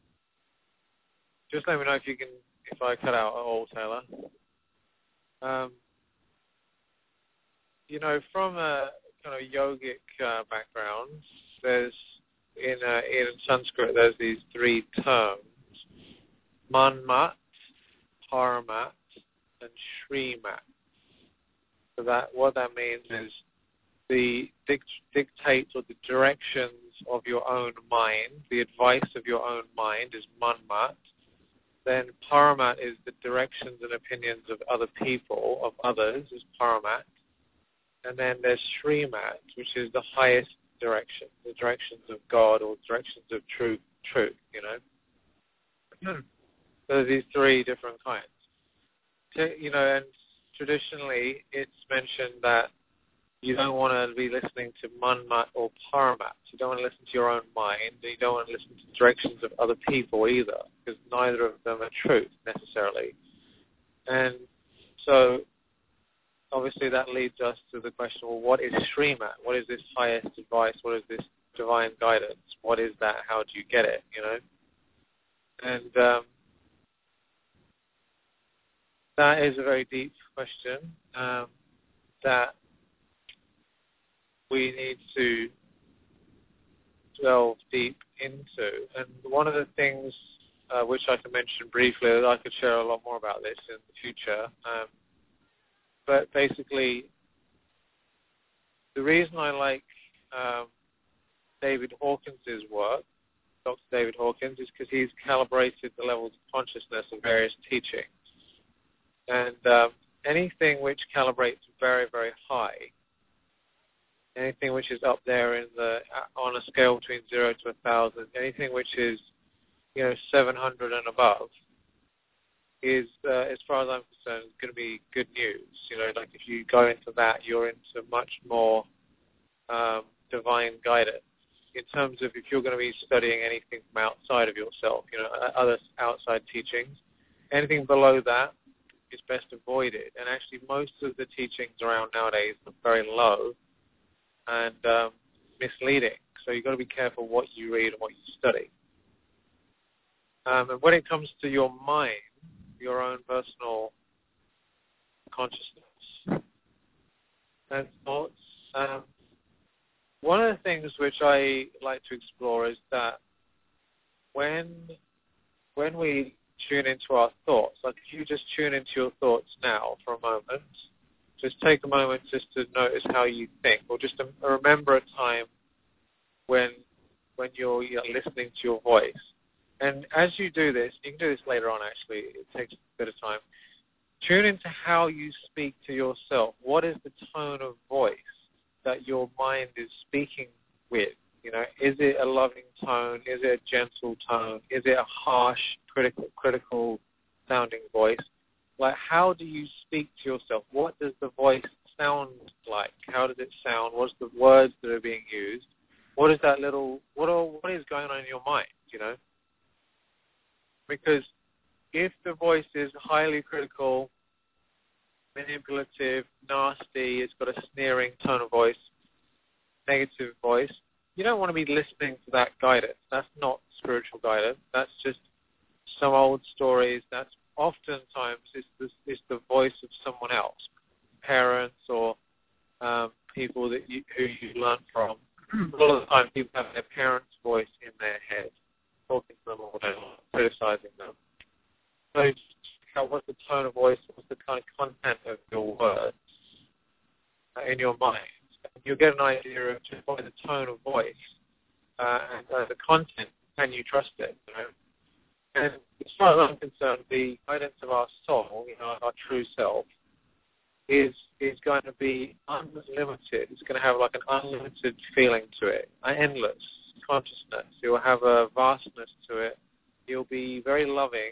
just let me know if I cut out at all, Taylor. From a kind of yogic background, there's in Sanskrit there's these three terms: Manmat, Paramat, and Shrimat. So what that means is the dictates or the directions of your own mind, the advice of your own mind is Manmat. Then Paramat is the directions and opinions of other people, of others, is Paramat. And then there's Shrimat, which is the highest direction, the directions of God or directions of truth. So there's these three different kinds. And traditionally it's mentioned that you don't want to be listening to Manmat or Paramat. You don't want to listen to your own mind, and you don't want to listen to the directions of other people either, because neither of them are truth necessarily. And so obviously that leads us to the question, well, what is Srimat? What is this highest advice? What is this divine guidance? What is that? How do you get it, And that is a very deep question that we need to delve deep into. And one of the things which I can mention briefly, that I could share a lot more about this in the future, but basically the reason I like David Hawkins' work, Dr. David Hawkins, is because he's calibrated the levels of consciousness of various teachings. And anything which calibrates very, very high, anything which is up there on a scale between 0 to 1,000, anything which is 700 and above, is, as far as I'm concerned, going to be good news. Like if you go into that, you're into much more divine guidance. In terms of if you're going to be studying anything from outside of yourself, other outside teachings, anything below that is best avoided. And actually most of the teachings around nowadays are very low and misleading. So you've got to be careful what you read and what you study. And when it comes to your mind, your own personal consciousness and thoughts, one of the things which I like to explore is that when we tune into our thoughts, like if you just tune into your thoughts now for a moment, just take a moment just to notice how you think, or just to remember a time when you're listening to your voice. And as you do this, you can do this later on actually, it takes a bit of time, tune into how you speak to yourself. What is the tone of voice that your mind is speaking with? Is it a loving tone? Is it a gentle tone? Is it a harsh, critical sounding voice? Like, how do you speak to yourself? What does the voice sound like? How does it sound? What's the words that are being used? What is that what is going on in your mind, Because if the voice is highly critical, manipulative, nasty, it's got a sneering tone of voice, negative voice, you don't want to be listening to that guidance. That's not spiritual guidance. That's just some old stories. That's oftentimes it's the voice of someone else, parents or people who you learn from. A lot of the time people have their parents' voice in their head, talking to them all day long, criticizing them. So what's the tone of voice, what's the kind of content of your words in your mind? You'll get an idea of just by the tone of voice and the content, can you trust it? And as far as I'm concerned, the guidance of our soul, our true self, is going to be unlimited. It's going to have like an unlimited feeling to it, an endless consciousness. It will have a vastness to it. You'll be very loving.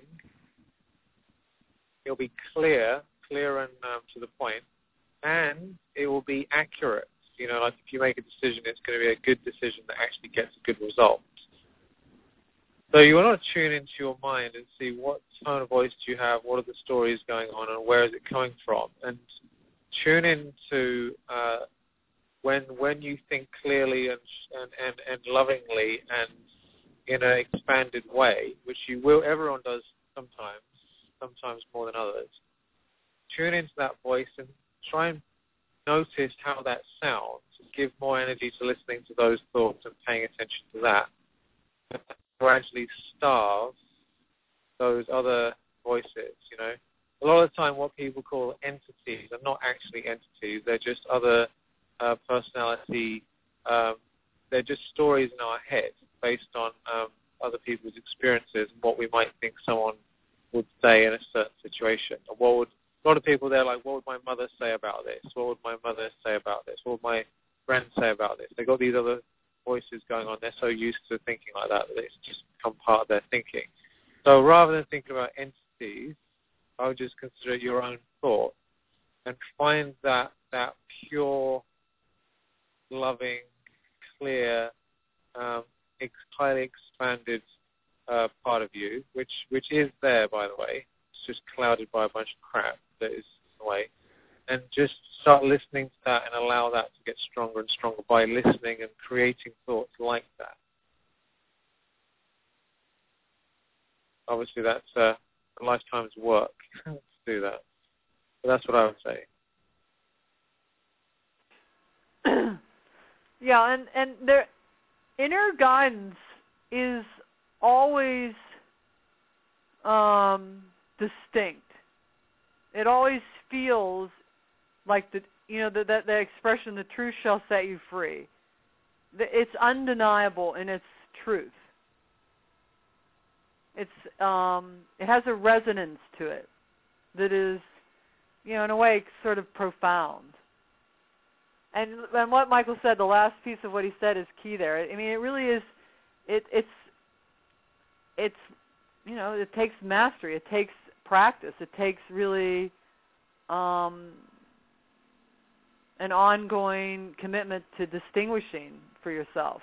It'll be clear and to the point, and it will be accurate. Like if you make a decision, it's going to be a good decision that actually gets a good result. So you want to tune into your mind and see what tone of voice do you have, what are the stories going on, and where is it coming from, and tune into when you think clearly and lovingly and in an expanded way, which you will. Everyone does sometimes more than others. Tune into that voice and try and notice how that sounds. Give more energy to listening to those thoughts and paying attention to that. Gradually starve those other voices, A lot of the time what people call entities are not actually entities. They're just other personality. They're just stories in our head based on other people's experiences and what we might think someone would say in a certain situation. Or a lot of people, they're like, what would my mother say about this? What would my mother say about this? What would my friend say about this? They've got these other voices going on. They're so used to thinking like that it's just become part of their thinking. So rather than thinking about entities, I would just consider your own thought and find that pure, loving, clear, highly expanded part of you, which is there, by the way. It's just clouded by a bunch of crap that is in the way. and just start listening to that and allow that to get stronger and stronger by listening and creating thoughts like that. Obviously, that's a lifetime's work to do that. But that's what I would say. Yeah, and their inner guidance is always distinct. It always feels like the expression, "The truth shall set you free." It's undeniable in its truth. It has a resonance to it that is, in a way, sort of profound. And what Michael said, the last piece of what he said is key there. I mean, it really is. It takes mastery. It takes practice. It takes really an ongoing commitment to distinguishing for yourself.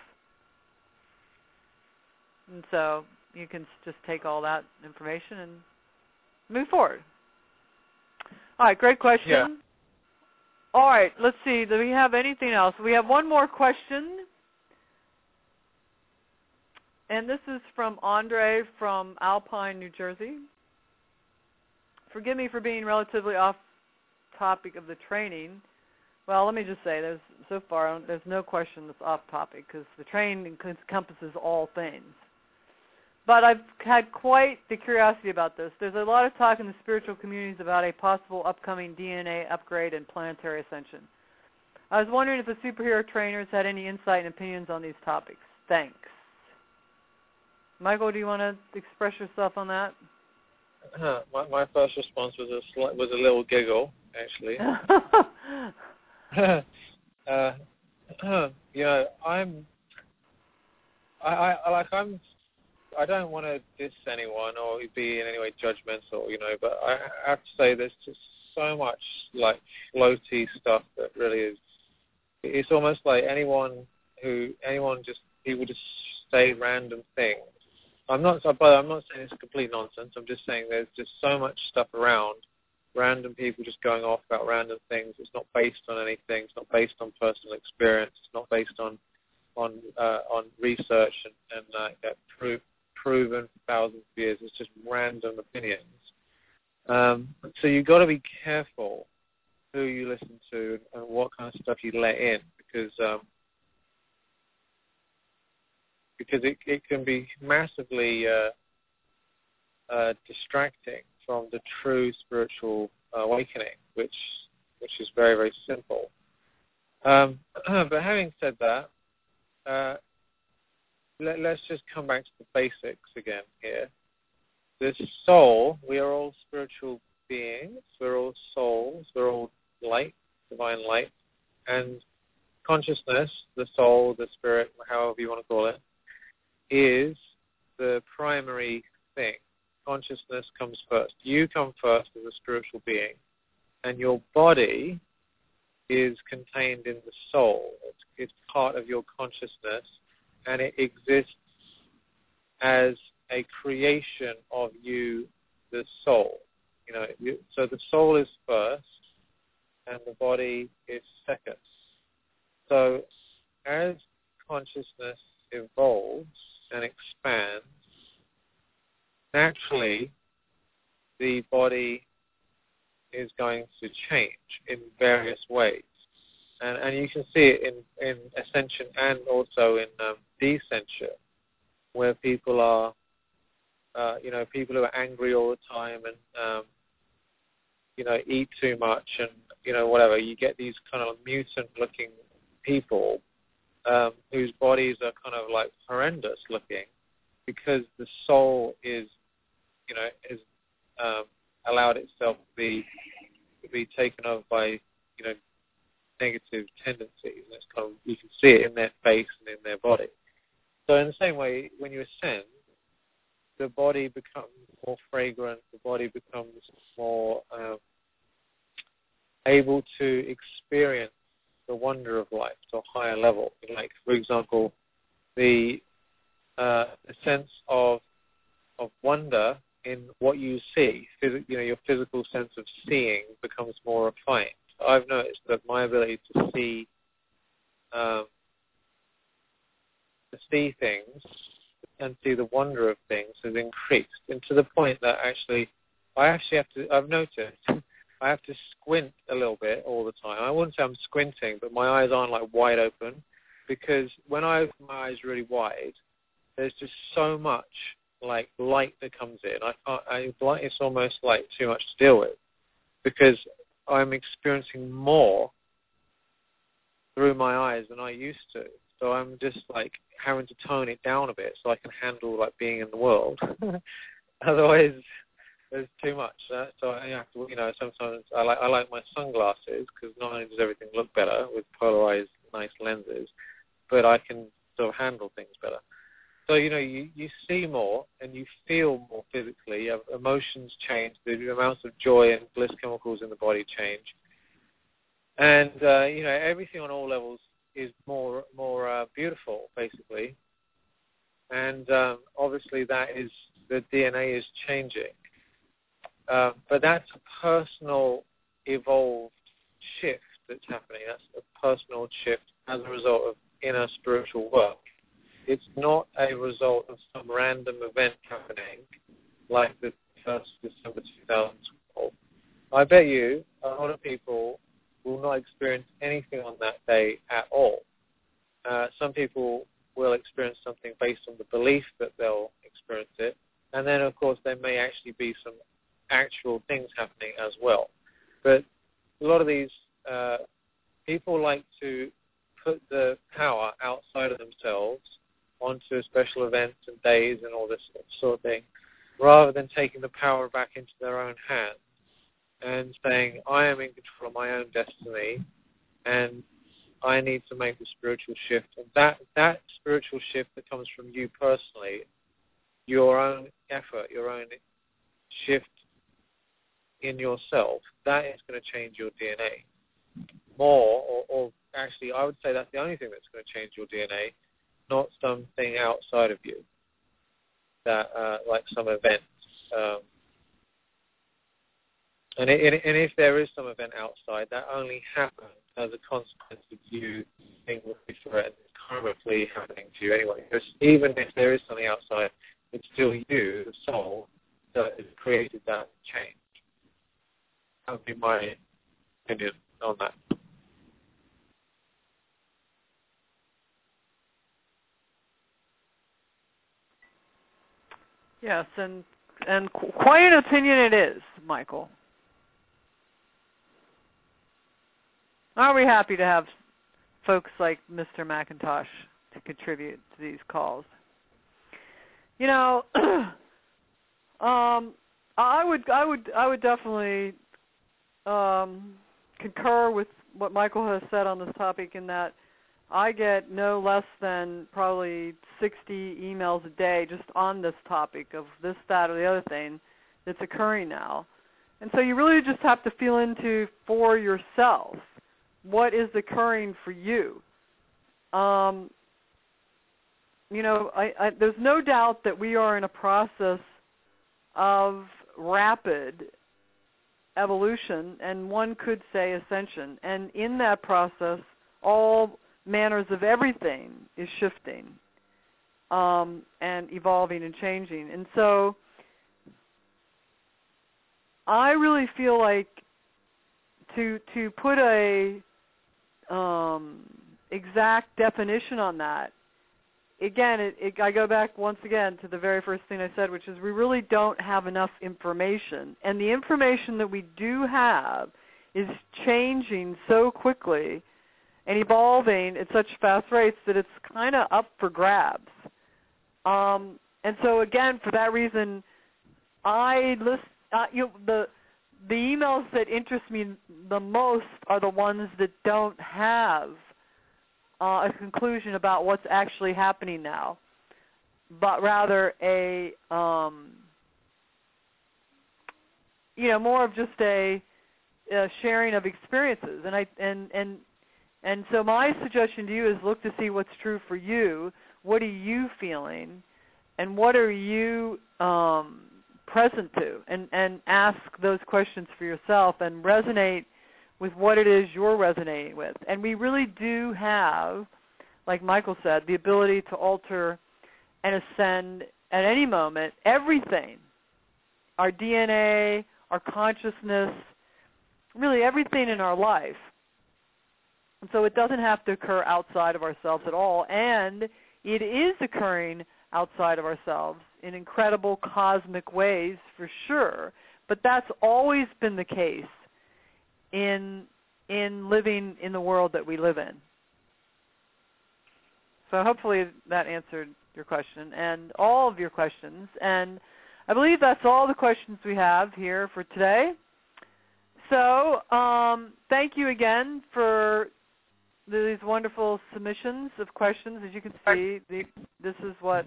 And so you can just take all that information and move forward. All right, great question. Yeah. All right, let's see. Do we have anything else? We have one more question. And this is from Andre from Alpine, New Jersey. Forgive me for being relatively off topic of the training. Well, let me just say, there's no question that's off topic because the training encompasses all things. But I've had quite the curiosity about this. There's a lot of talk in the spiritual communities about a possible upcoming DNA upgrade and planetary ascension. I was wondering if the superhero trainers had any insight and opinions on these topics. Thanks. Michael, do you want to express yourself on that? My first response was a little giggle, actually. I don't want to diss anyone or be in any way judgmental, but I have to say there's just so much like floaty stuff that really is. It's almost like people just say random things. I'm not saying it's complete nonsense. I'm just saying there's just so much stuff around, random people just going off about random things. It's not based on anything. It's not based on personal experience. It's not based on research and proven for thousands of years. It's just random opinions. So you've got to be careful who you listen to and what kind of stuff you let in, because it can be massively distracting from the true spiritual awakening, which is very, very simple. But having said that, let's just come back to the basics again here. The soul, we are all spiritual beings. We're all souls. We're all light, divine light. And consciousness, the soul, the spirit, however you want to call it, is the primary thing. Consciousness comes first. You come first as a spiritual being. And your body is contained in the soul. It's part of your consciousness. And it exists as a creation of you, the soul. So the soul is first, and the body is second. So as consciousness evolves and expands, naturally the body is going to change in various ways. And you can see it in ascension and also in descension, where people are, people who are angry all the time and, eat too much and, whatever. You get these kind of mutant-looking people whose bodies are kind of like horrendous looking because the soul is allowed itself to be taken over by, negative tendencies. And it's kind of, you can see it in their face and in their body. So in the same way, when you ascend, the body becomes more fragrant, the body becomes more able to experience the wonder of life to a higher level. Like, for example, the sense of wonder in what you see, your physical sense of seeing becomes more refined. I've noticed that my ability to see things and see the wonder of things has increased, and to the point that I've noticed I have to squint a little bit all the time. I wouldn't say I'm squinting, but my eyes aren't like wide open, because when I open my eyes really wide, there's just so much like light that comes in. It's almost like too much to deal with, because I'm experiencing more through my eyes than I used to. So I'm just like having to tone it down a bit so I can handle like being in the world. Otherwise, there's too much. So I have to, sometimes I like my sunglasses, because not only does everything look better with polarized nice lenses, but I can sort of handle things better. So, you see more and you feel more physically. Emotions change. The amounts of joy and bliss chemicals in the body change. And, everything on all levels is more beautiful, basically. And obviously the DNA is changing. But that's a personal, evolved shift that's happening. That's a personal shift as a result of inner spiritual work. It's not a result of some random event happening like the 1st December 2012. I bet you a lot of people will not experience anything on that day at all. Some people will experience something based on the belief that they'll experience it. And then, of course, there may actually be some actual things happening as well. But a lot of these people like to put the power outside of themselves onto special events and days and all this sort of thing, rather than taking the power back into their own hands and saying, I am in control of my own destiny, and I need to make the spiritual shift. And that spiritual shift that comes from you personally, your own effort, your own shift in yourself, that is going to change your DNA more, or actually I would say that's the only thing that's going to change your DNA, not something outside of you, that like some event. And if there is some event outside, that only happens as a consequence of you being threatened, karmically happening to you anyway. Because even if there is something outside, it's still you, the soul, that has created that change. That would be my opinion on that. Yes, and quite an opinion it is, Michael. Aren't we happy to have folks like Mr. McIntosh to contribute to these calls? I would definitely concur with what Michael has said on this topic, in that I get no less than probably 60 emails a day just on this topic of this, that, or the other thing that's occurring now. And so you really just have to feel into for yourself what is occurring for you. There's no doubt that we are in a process of rapid evolution, and one could say ascension. And in that process, all manners of everything is shifting and evolving and changing. And so I really feel like to put a exact definition on that, again, I go back once again to the very first thing I said, which is we really don't have enough information. And the information that we do have is changing so quickly and evolving at such fast rates that it's kind of up for grabs. And so, again, for that reason, the emails that interest me the most are the ones that don't have a conclusion about what's actually happening now, but rather a more of just a sharing of experiences. And so my suggestion to you is look to see what's true for you. What are you feeling, and what are you present to? And ask those questions for yourself and resonate with what it is you're resonating with. And we really do have, like Michael said, the ability to alter and ascend at any moment everything, our DNA, our consciousness, really everything in our life. And so it doesn't have to occur outside of ourselves at all, and it is occurring outside of ourselves in incredible cosmic ways for sure, but that's always been the case in living in the world that we live in. So hopefully that answered your question and all of your questions. And I believe that's all the questions we have here for today. So thank you again for these wonderful submissions of questions. As you can see, this is what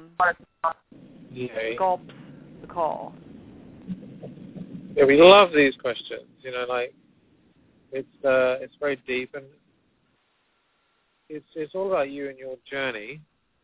sculpts the call. Yeah, we love these questions. You know, like it's very deep, and it's all about you and your journey.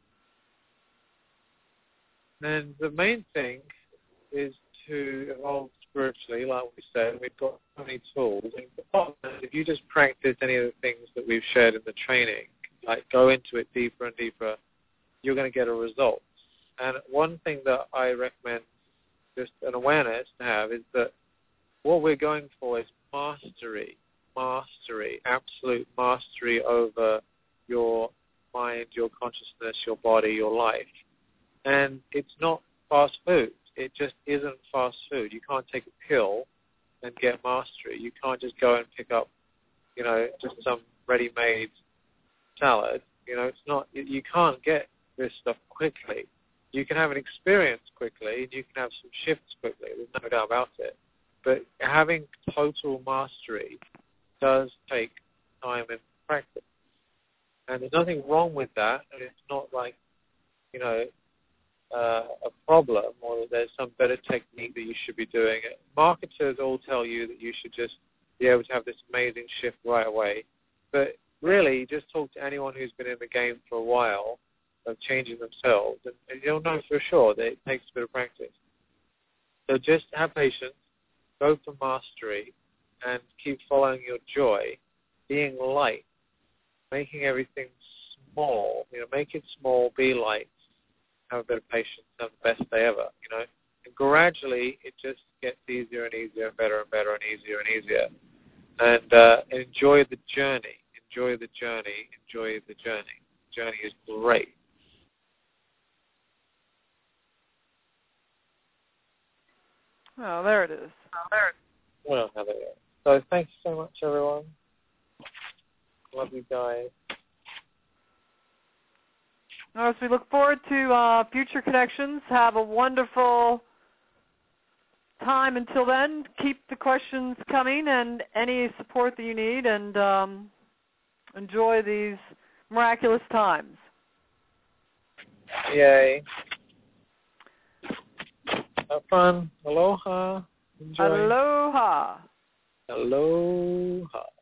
And the main thing is to evolve spiritually, like we said. We've got so many tools. And if you just practice any of the things that we've shared in the training, like go into it deeper and deeper, you're going to get a result. And one thing that I recommend, just an awareness to have, is that what we're going for is mastery, absolute mastery over your mind, your consciousness, your body, your life. And it's not fast food. It just isn't fast food. You can't take a pill and get mastery. You can't just go and pick up, you know, just some ready-made salad. You know, it's not. You can't get this stuff quickly. You can have an experience quickly, and you can have some shifts quickly. There's no doubt about it. But having total mastery does take time and practice. And there's nothing wrong with that. And it's not like, you know, a problem or that there's some better technique that you should be doing. Marketers all tell you that you should just be able to have this amazing shift right away. But really, just talk to anyone who's been in the game for a while of changing themselves, and you'll know for sure that it takes a bit of practice. So just have patience, go for mastery, and keep following your joy, being light, making everything small. You know, make it small, be light, have a bit of patience, have the best day ever, you know. And gradually, it just gets easier and easier and better and better and easier and easier. And enjoy the journey. Enjoy the journey. Enjoy the journey. The journey is great. Oh, there it is. Well, there it is. So thanks so much, everyone. Love you guys. As we look forward to future connections, have a wonderful time until then. Keep the questions coming and any support that you need, and enjoy these miraculous times. Yay. Have fun. Aloha. Enjoy. Aloha. Aloha.